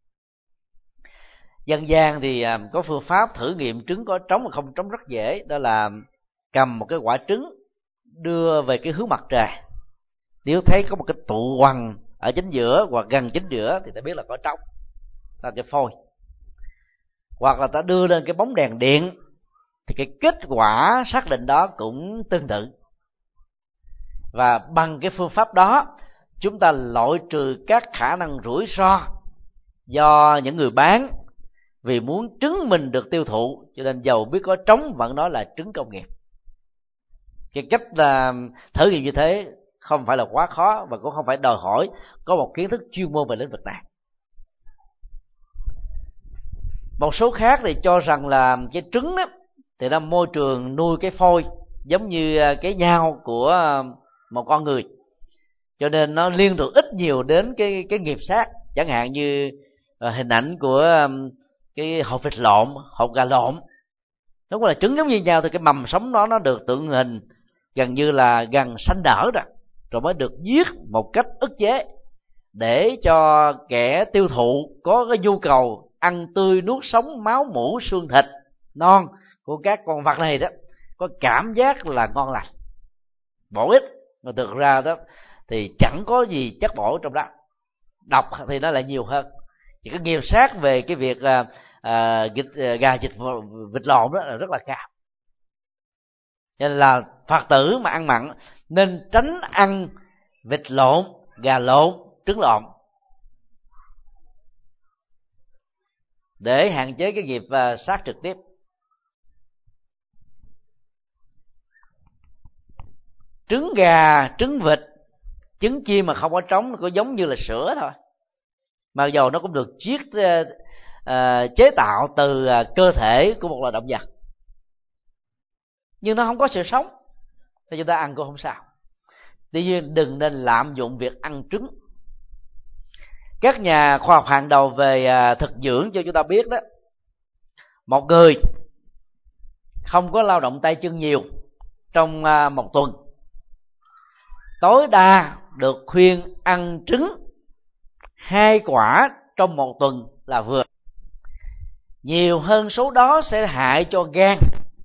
Dân gian thì có phương pháp thử nghiệm trứng có trống và không trống rất dễ, đó là cầm một cái quả trứng đưa về cái hướng mặt trời, nếu thấy có một cái tụ quằn ở chính giữa hoặc gần chính giữa thì ta biết là có trống, đó là cái phôi. Hoặc là ta đưa lên cái bóng đèn điện thì cái kết quả xác định đó cũng tương tự. Và bằng cái phương pháp đó, chúng ta loại trừ các khả năng rủi ro do những người bán vì muốn trứng mình được tiêu thụ, cho nên dầu biết có trống vẫn nói là trứng công nghiệp. Cái cách là thử nghiệm như thế không phải là quá khó, và cũng không phải đòi hỏi có một kiến thức chuyên môn về lĩnh vực này. Một số khác thì cho rằng là cái trứng đó thì nó môi trường nuôi cái phôi giống như cái nhau của một con người, cho nên nó liên tưởng ít nhiều đến cái cái nghiệp sát. Chẳng hạn như uh, hình ảnh của um, cái hột vịt lộn, hột gà lộn, đúng là trứng giống như nhau, thì cái mầm sống nó nó được tượng hình gần như là gần sanh nở rồi, rồi mới được giết một cách ức chế để cho kẻ tiêu thụ có cái nhu cầu ăn tươi nuốt sống máu mủ xương thịt non của các con vật này đó, có cảm giác là ngon lành, bổ ích. Mà thực ra đó thì chẳng có gì chất bổ trong đó, độc thì nó lại nhiều hơn. Chỉ có nghiệp sát về cái việc à, à, vịt, à, gà vịt vịt lộn đó là rất là cao. Nên là Phật tử mà ăn mặn nên tránh ăn vịt lộn, gà lộn, trứng lộn để hạn chế cái nghiệp à, sát trực tiếp. Trứng gà, trứng vịt, trứng chim mà không có trống có giống như là sữa thôi, mặc dầu nó cũng được chiết uh, uh, chế tạo từ uh, cơ thể của một loài động vật, nhưng nó không có sự sống thì chúng ta ăn cũng không sao. Tuy nhiên đừng nên lạm dụng việc ăn trứng. Các nhà khoa học hàng đầu về uh, thực dưỡng cho chúng ta biết đó, một người không có lao động tay chân nhiều trong uh, một tuần, tối đa được khuyên ăn trứng hai quả trong một tuần là vừa. Nhiều hơn số đó sẽ hại cho gan,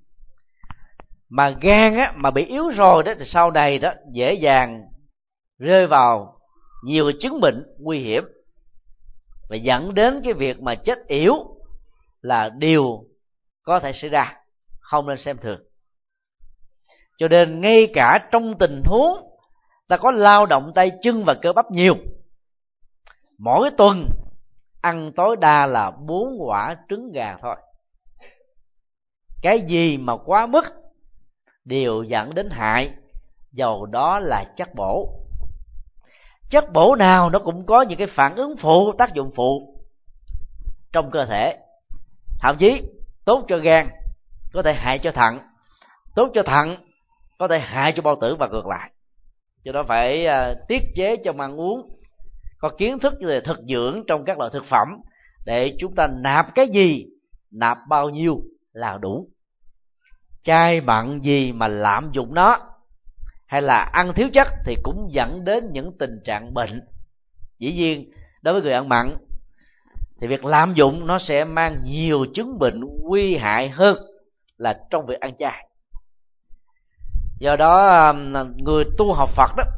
mà gan á, mà bị yếu rồi đó thì sau này đó dễ dàng rơi vào nhiều chứng bệnh nguy hiểm và dẫn đến cái việc mà chết yểu là điều có thể xảy ra, không nên xem thường. Cho nên ngay cả trong tình huống ta có lao động tay chân và cơ bắp nhiều, mỗi tuần ăn tối đa là bốn quả trứng gà thôi. Cái gì mà quá mức đều dẫn đến hại, dầu đó là chất bổ. Chất bổ nào nó cũng có những cái phản ứng phụ, tác dụng phụ trong cơ thể. Thậm chí tốt cho gan có thể hại cho thận, tốt cho thận có thể hại cho bao tử và ngược lại. Cho đó phải uh, tiết chế trong ăn uống, có kiến thức về thực dưỡng trong các loại thực phẩm để chúng ta nạp cái gì, nạp bao nhiêu là đủ. Chay mặn gì mà lạm dụng nó hay là ăn thiếu chất thì cũng dẫn đến những tình trạng bệnh. Dĩ nhiên đối với người ăn mặn thì việc lạm dụng nó sẽ mang nhiều chứng bệnh nguy hại hơn là trong việc ăn chay. Do đó người tu học Phật đó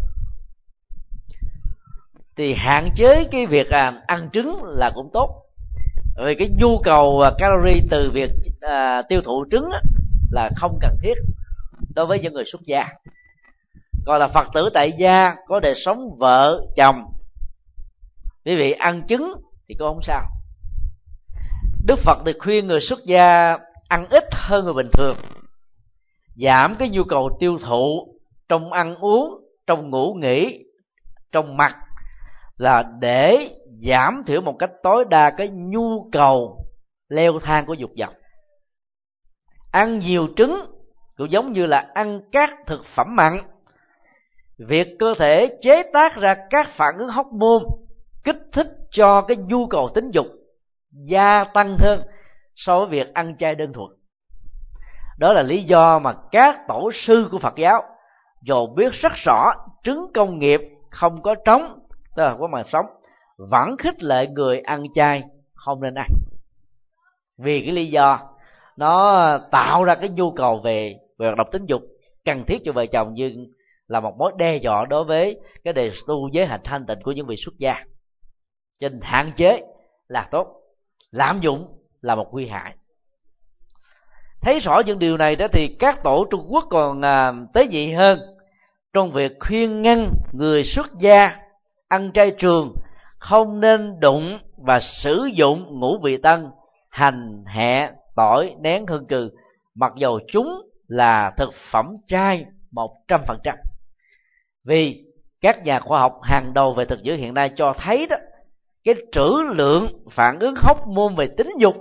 thì hạn chế cái việc à, ăn trứng là cũng tốt, vì cái nhu cầu calorie từ việc à, tiêu thụ trứng á, là không cần thiết đối với những người xuất gia. Còn là Phật tử tại gia có đời sống vợ chồng, quý vị ăn trứng thì cũng không sao. Đức Phật thì khuyên người xuất gia ăn ít hơn người bình thường, giảm cái nhu cầu tiêu thụ trong ăn uống, trong ngủ nghỉ, trong mặc, là để giảm thiểu một cách tối đa cái nhu cầu leo thang của dục vọng. Ăn nhiều trứng cũng giống như là ăn các thực phẩm mặn, việc cơ thể chế tác ra các phản ứng hormone kích thích cho cái nhu cầu tính dục gia tăng hơn so với việc ăn chay đơn thuần. Đó là lý do mà các tổ sư của Phật giáo dù biết rất rõ trứng công nghiệp không có trống, tức là có màng sống, vẫn khích lệ người ăn chay không nên ăn, vì cái lý do nó tạo ra cái nhu cầu về về hoạt động tính dục cần thiết cho vợ chồng, nhưng là một mối đe dọa đối với cái đề tu giới hạnh thanh tịnh của những vị xuất gia. Cho nên hạn chế là tốt, lạm dụng là một nguy hại. Thấy rõ những điều này đó thì các tổ Trung Quốc còn à, tế nhị hơn, trong việc khuyên ngăn người xuất gia ăn chay trường không nên đụng và sử dụng ngũ vị tân, hành, hẹ, tỏi, nén, hương cừ, mặc dầu chúng là thực phẩm chay một trăm phần trăm. Vì các nhà khoa học hàng đầu về thực dưỡng hiện nay cho thấy đó, cái trữ lượng phản ứng hormone về tính dục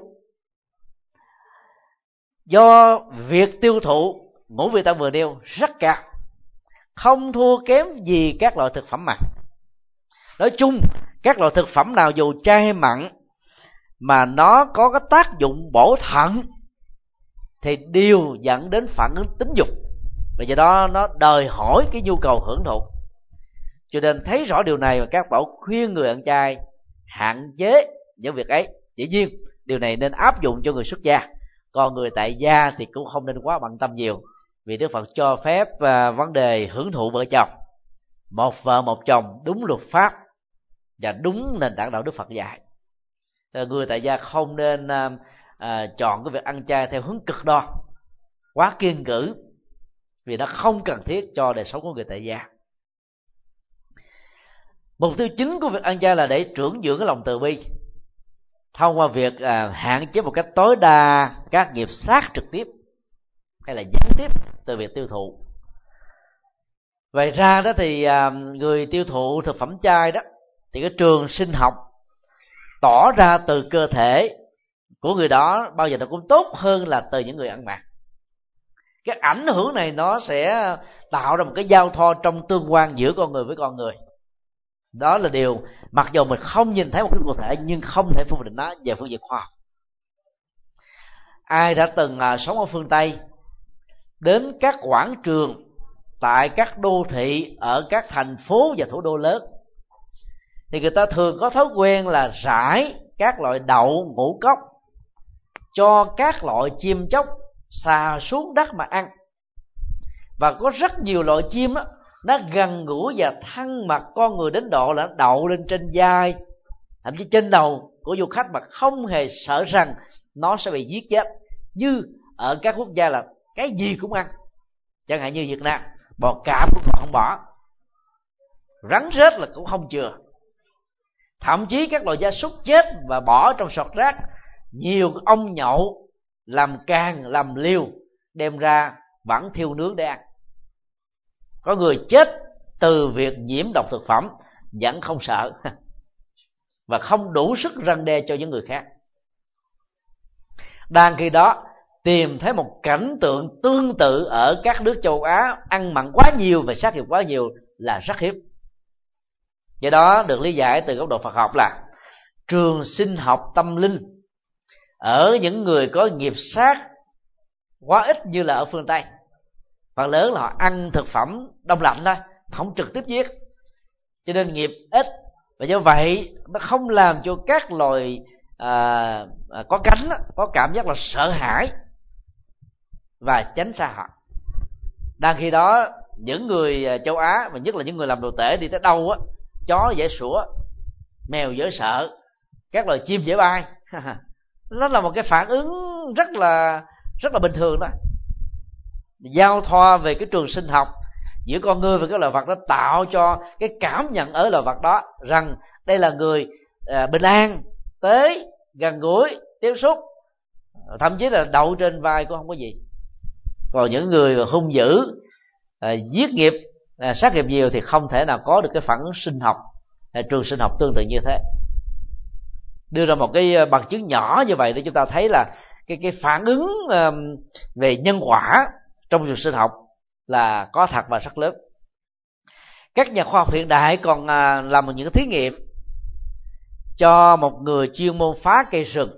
do việc tiêu thụ ngũ vị tân vừa nêu rất cao, không thua kém gì các loại thực phẩm mặn. Nói chung, các loại thực phẩm nào dù chay hay mặn mà nó có cái tác dụng bổ thận thì đều dẫn đến phản ứng tính dục, và do đó nó đòi hỏi cái nhu cầu hưởng thụ. Cho nên thấy rõ điều này mà các bảo khuyên người ăn chay hạn chế những việc ấy. Dĩ nhiên điều này nên áp dụng cho người xuất gia, còn người tại gia thì cũng không nên quá bận tâm nhiều, vì Đức Phật cho phép uh, vấn đề hưởng thụ vợ chồng, một vợ một chồng đúng luật pháp và đúng nền tảng đạo đức Phật dạy. Người tại gia không nên uh, uh, chọn cái việc ăn chay theo hướng cực đoan, quá kiêng cữ, vì nó không cần thiết cho đời sống của người tại gia. Mục tiêu chính của việc ăn chay là để trưởng dưỡng cái lòng từ bi thông qua việc à, hạn chế một cách tối đa các nghiệp sát trực tiếp hay là gián tiếp từ việc tiêu thụ. Vậy ra đó thì à, người tiêu thụ thực phẩm chay đó thì cái trường sinh học tỏ ra từ cơ thể của người đó bao giờ nó cũng tốt hơn là từ những người ăn mặn. Cái ảnh hưởng này nó sẽ tạo ra một cái giao thoa trong tương quan giữa con người với con người. Đó là điều mặc dù mình không nhìn thấy một cái cụ thể nhưng không thể phủ định nó về phương diện khoa học. Ai đã từng à, sống ở phương Tây, đến các quảng trường tại các đô thị ở các thành phố và thủ đô lớn, thì người ta thường có thói quen là rải các loại đậu, ngũ cốc cho các loại chim chóc xà xuống đất mà ăn. Và có rất nhiều loại chim á, nó gần gũi và thân mật con người đến độ là đậu lên trên vai, thậm chí trên đầu của du khách mà không hề sợ rằng nó sẽ bị giết chết, như ở các quốc gia là cái gì cũng ăn. Chẳng hạn như Việt Nam, bò cạp cũng không bỏ, rắn rết là cũng không chừa, thậm chí các loài gia súc chết và bỏ trong sọt rác, nhiều ông nhậu làm càng làm liều đem ra vẫn thiêu nướng để ăn. Có người chết từ việc nhiễm độc thực phẩm vẫn không sợ và không đủ sức răn đe cho những người khác. Đang khi đó tìm thấy một cảnh tượng tương tự ở các nước châu Á ăn mặn quá nhiều và sát nghiệp quá nhiều là rất hiếm. Do đó được lý giải từ góc độ Phật học là trường sinh học tâm linh ở những người có nghiệp sát quá ít như là ở phương Tây. Phần lớn là họ ăn thực phẩm đông lạnh thôi, không trực tiếp giết, cho nên nghiệp ít, và do vậy nó không làm cho các loài à, à, có cánh đó, có cảm giác là sợ hãi và tránh xa họ. Đang khi đó những người châu Á, và nhất là những người làm đồ tể đi tới đâu á, chó dễ sủa, mèo dễ sợ, các loài chim dễ bay nó là một cái phản ứng rất là rất là bình thường đó. Giao thoa về cái trường sinh học giữa con người và các loài vật đó tạo cho cái cảm nhận ở loài vật đó rằng đây là người à, bình an, tế, gần gũi, tiếp xúc, thậm chí là đậu trên vai cũng không có gì. Còn những người hung dữ, à, giết nghiệp, à, sát nghiệp nhiều thì không thể nào có được cái phản ứng sinh học, à, trường sinh học tương tự như thế. Đưa ra một cái bằng chứng nhỏ như vậy để chúng ta thấy là cái cái phản ứng uh, về nhân quả trong trường sinh học là có thật và rất lớn. Các nhà khoa học hiện đại còn uh, làm một những thí nghiệm cho một người chuyên môn phá cây rừng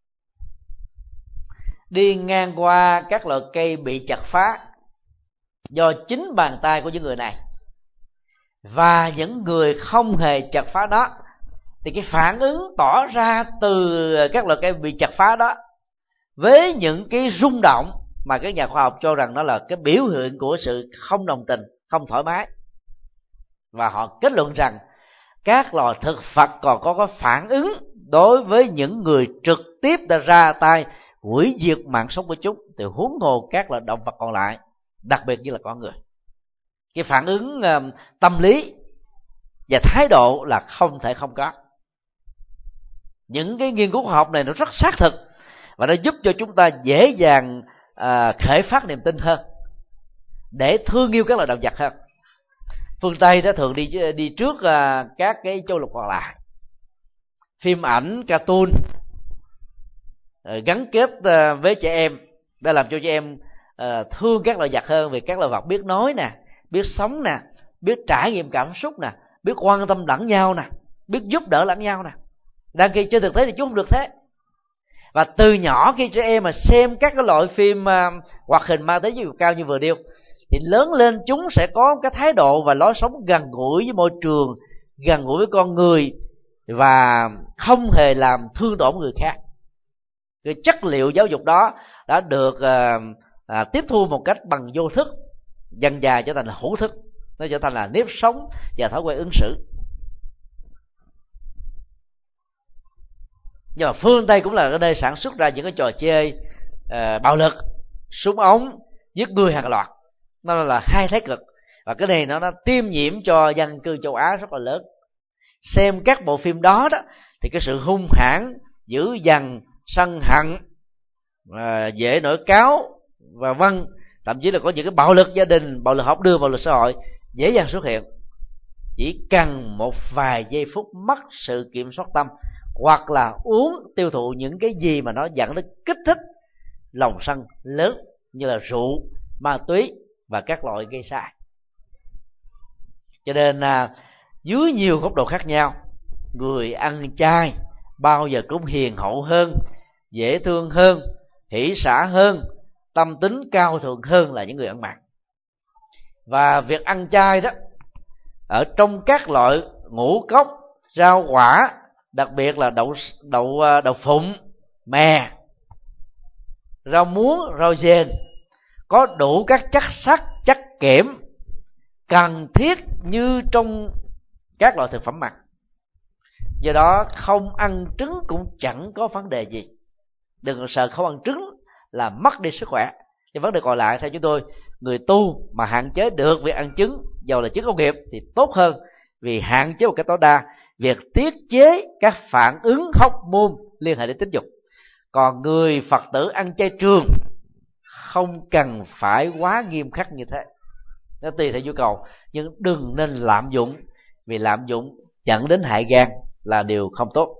đi ngang qua các loại cây bị chặt phá do chính bàn tay của những người này, và những người không hề chặt phá đó, thì cái phản ứng tỏ ra từ các loại cây bị chặt phá đó với những cái rung động mà các nhà khoa học cho rằng nó là cái biểu hiện của sự không đồng tình, không thoải mái. Và họ kết luận rằng các loài thực vật còn có cái phản ứng đối với những người trực tiếp đã ra tay hủy diệt mạng sống của chúng, thì huống hồ các loài động vật còn lại, đặc biệt như là con người. cái phản ứng uh, tâm lý và thái độ là không thể không có. Những cái nghiên cứu khoa học này nó rất xác thực và nó giúp cho chúng ta dễ dàng uh, khởi phát niềm tin hơn để thương yêu các loài động vật hơn. Phương Tây đã thường đi đi trước uh, các cái châu lục còn lại. Phim ảnh, cartoon uh, gắn kết uh, với trẻ em đã làm cho trẻ em uh, thương các loài vật hơn, vì các loài vật biết nói nè, biết sống nè, biết trải nghiệm cảm xúc nè, biết quan tâm lẫn nhau nè, biết giúp đỡ lẫn nhau nè. Đang khi trên thực tế thì chúng không được thế. Và từ nhỏ khi trẻ em mà xem các cái loại phim uh, hoạt hình mang tới giáo dục cao như vừa nêu, thì lớn lên chúng sẽ có cái thái độ và lối sống gần gũi với môi trường, gần gũi với con người và không hề làm thương tổn người khác. Cái chất liệu giáo dục đó đã được uh, uh, tiếp thu một cách bằng vô thức, dần dà trở thành là hữu thức, nó trở thành là nếp sống và thói quen ứng xử. Nhưng mà phương Tây cũng là cái nơi sản xuất ra những cái trò chơi uh, bạo lực, súng ống, giết người hàng loạt. Nó là hai thái cực, và cái này nó nó tiêm nhiễm cho dân cư châu Á rất là lớn. Xem các bộ phim đó đó thì cái sự hung hãn, dữ dằn, sân hận, uh, dễ nổi cáo và vân, thậm chí là có những cái bạo lực gia đình, bạo lực học đường, bạo lực xã hội dễ dàng xuất hiện. Chỉ cần một vài giây phút mất sự kiểm soát tâm, hoặc là uống tiêu thụ những cái gì mà nó dẫn đến kích thích lòng sân lớn như là rượu, ma túy và các loại gây sai. Cho nên à, dưới nhiều góc độ khác nhau, người ăn chay bao giờ cũng hiền hậu hơn, dễ thương hơn, hỷ xả hơn, tâm tính cao thượng hơn là những người ăn mặn. Và việc ăn chay đó, ở trong các loại ngũ cốc, rau quả, đặc biệt là đậu đậu đậu phụng, mè, rau muống, rau dền, có đủ các chất sắt, chất kẽm cần thiết như trong các loại thực phẩm mặn. Do đó không ăn trứng cũng chẳng có vấn đề gì. Đừng sợ không ăn trứng là mất đi sức khỏe. Nhưng vấn đề còn lại theo chúng tôi, người tu mà hạn chế được việc ăn trứng, dầu là trứng công nghiệp thì tốt hơn, vì hạn chế một cách tối đa việc tiết chế các phản ứng hormone liên hệ đến tính dục. Còn người Phật tử ăn chay trường không cần phải quá nghiêm khắc như thế, nó tùy theo nhu cầu, nhưng đừng nên lạm dụng, vì lạm dụng dẫn đến hại gan là điều không tốt.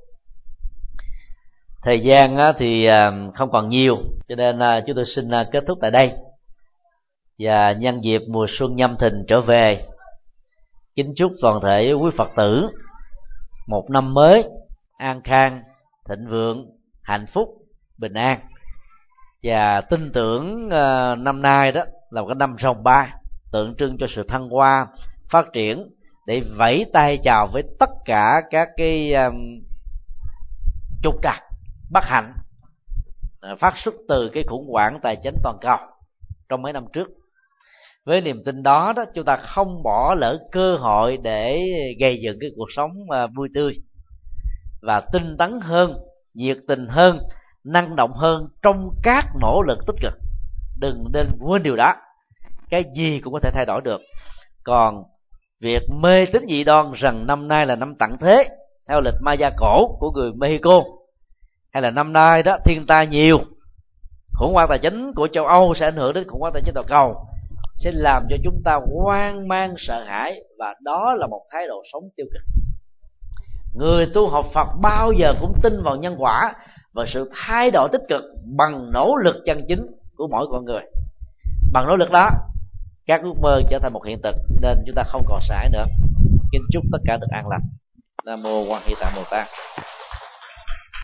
Thời gian thì không còn nhiều, cho nên chúng tôi xin kết thúc tại đây. Và nhân dịp mùa xuân Nhâm Thìn trở về, kính chúc toàn thể quý Phật tử một năm mới an khang, thịnh vượng, hạnh phúc, bình an. Và tin tưởng uh, năm nay đó là một cái năm rồng ba, tượng trưng cho sự thăng hoa, phát triển, để vẫy tay chào với tất cả các cái um, trục trặc, bất hạnh uh, phát xuất từ cái khủng hoảng tài chính toàn cầu trong mấy năm trước. Với niềm tin đó, đó chúng ta không bỏ lỡ cơ hội để gây dựng cái cuộc sống uh, vui tươi và tinh tấn hơn, nhiệt tình hơn, năng động hơn trong các nỗ lực tích cực. Đừng nên quên điều đó. Cái gì cũng có thể thay đổi được. Còn việc mê tín dị đoan rằng năm nay là năm tận thế theo lịch Maya cổ của người Mexico, hay là năm nay đó thiên tai nhiều, khủng hoảng tài chính của châu Âu sẽ ảnh hưởng đến khủng hoảng tài chính toàn cầu, sẽ làm cho chúng ta hoang mang sợ hãi, và đó là một thái độ sống tiêu cực. Người tu học Phật bao giờ cũng tin vào nhân quả và sự thay đổi tích cực bằng nỗ lực chân chính của mỗi con người. Bằng nỗ lực đó, các ước mơ trở thành một hiện thực, nên chúng ta không còn sợ hãi nữa. Kính chúc tất cả được an lành. Nam mô Quan Hệ Tạng Bồ Tát.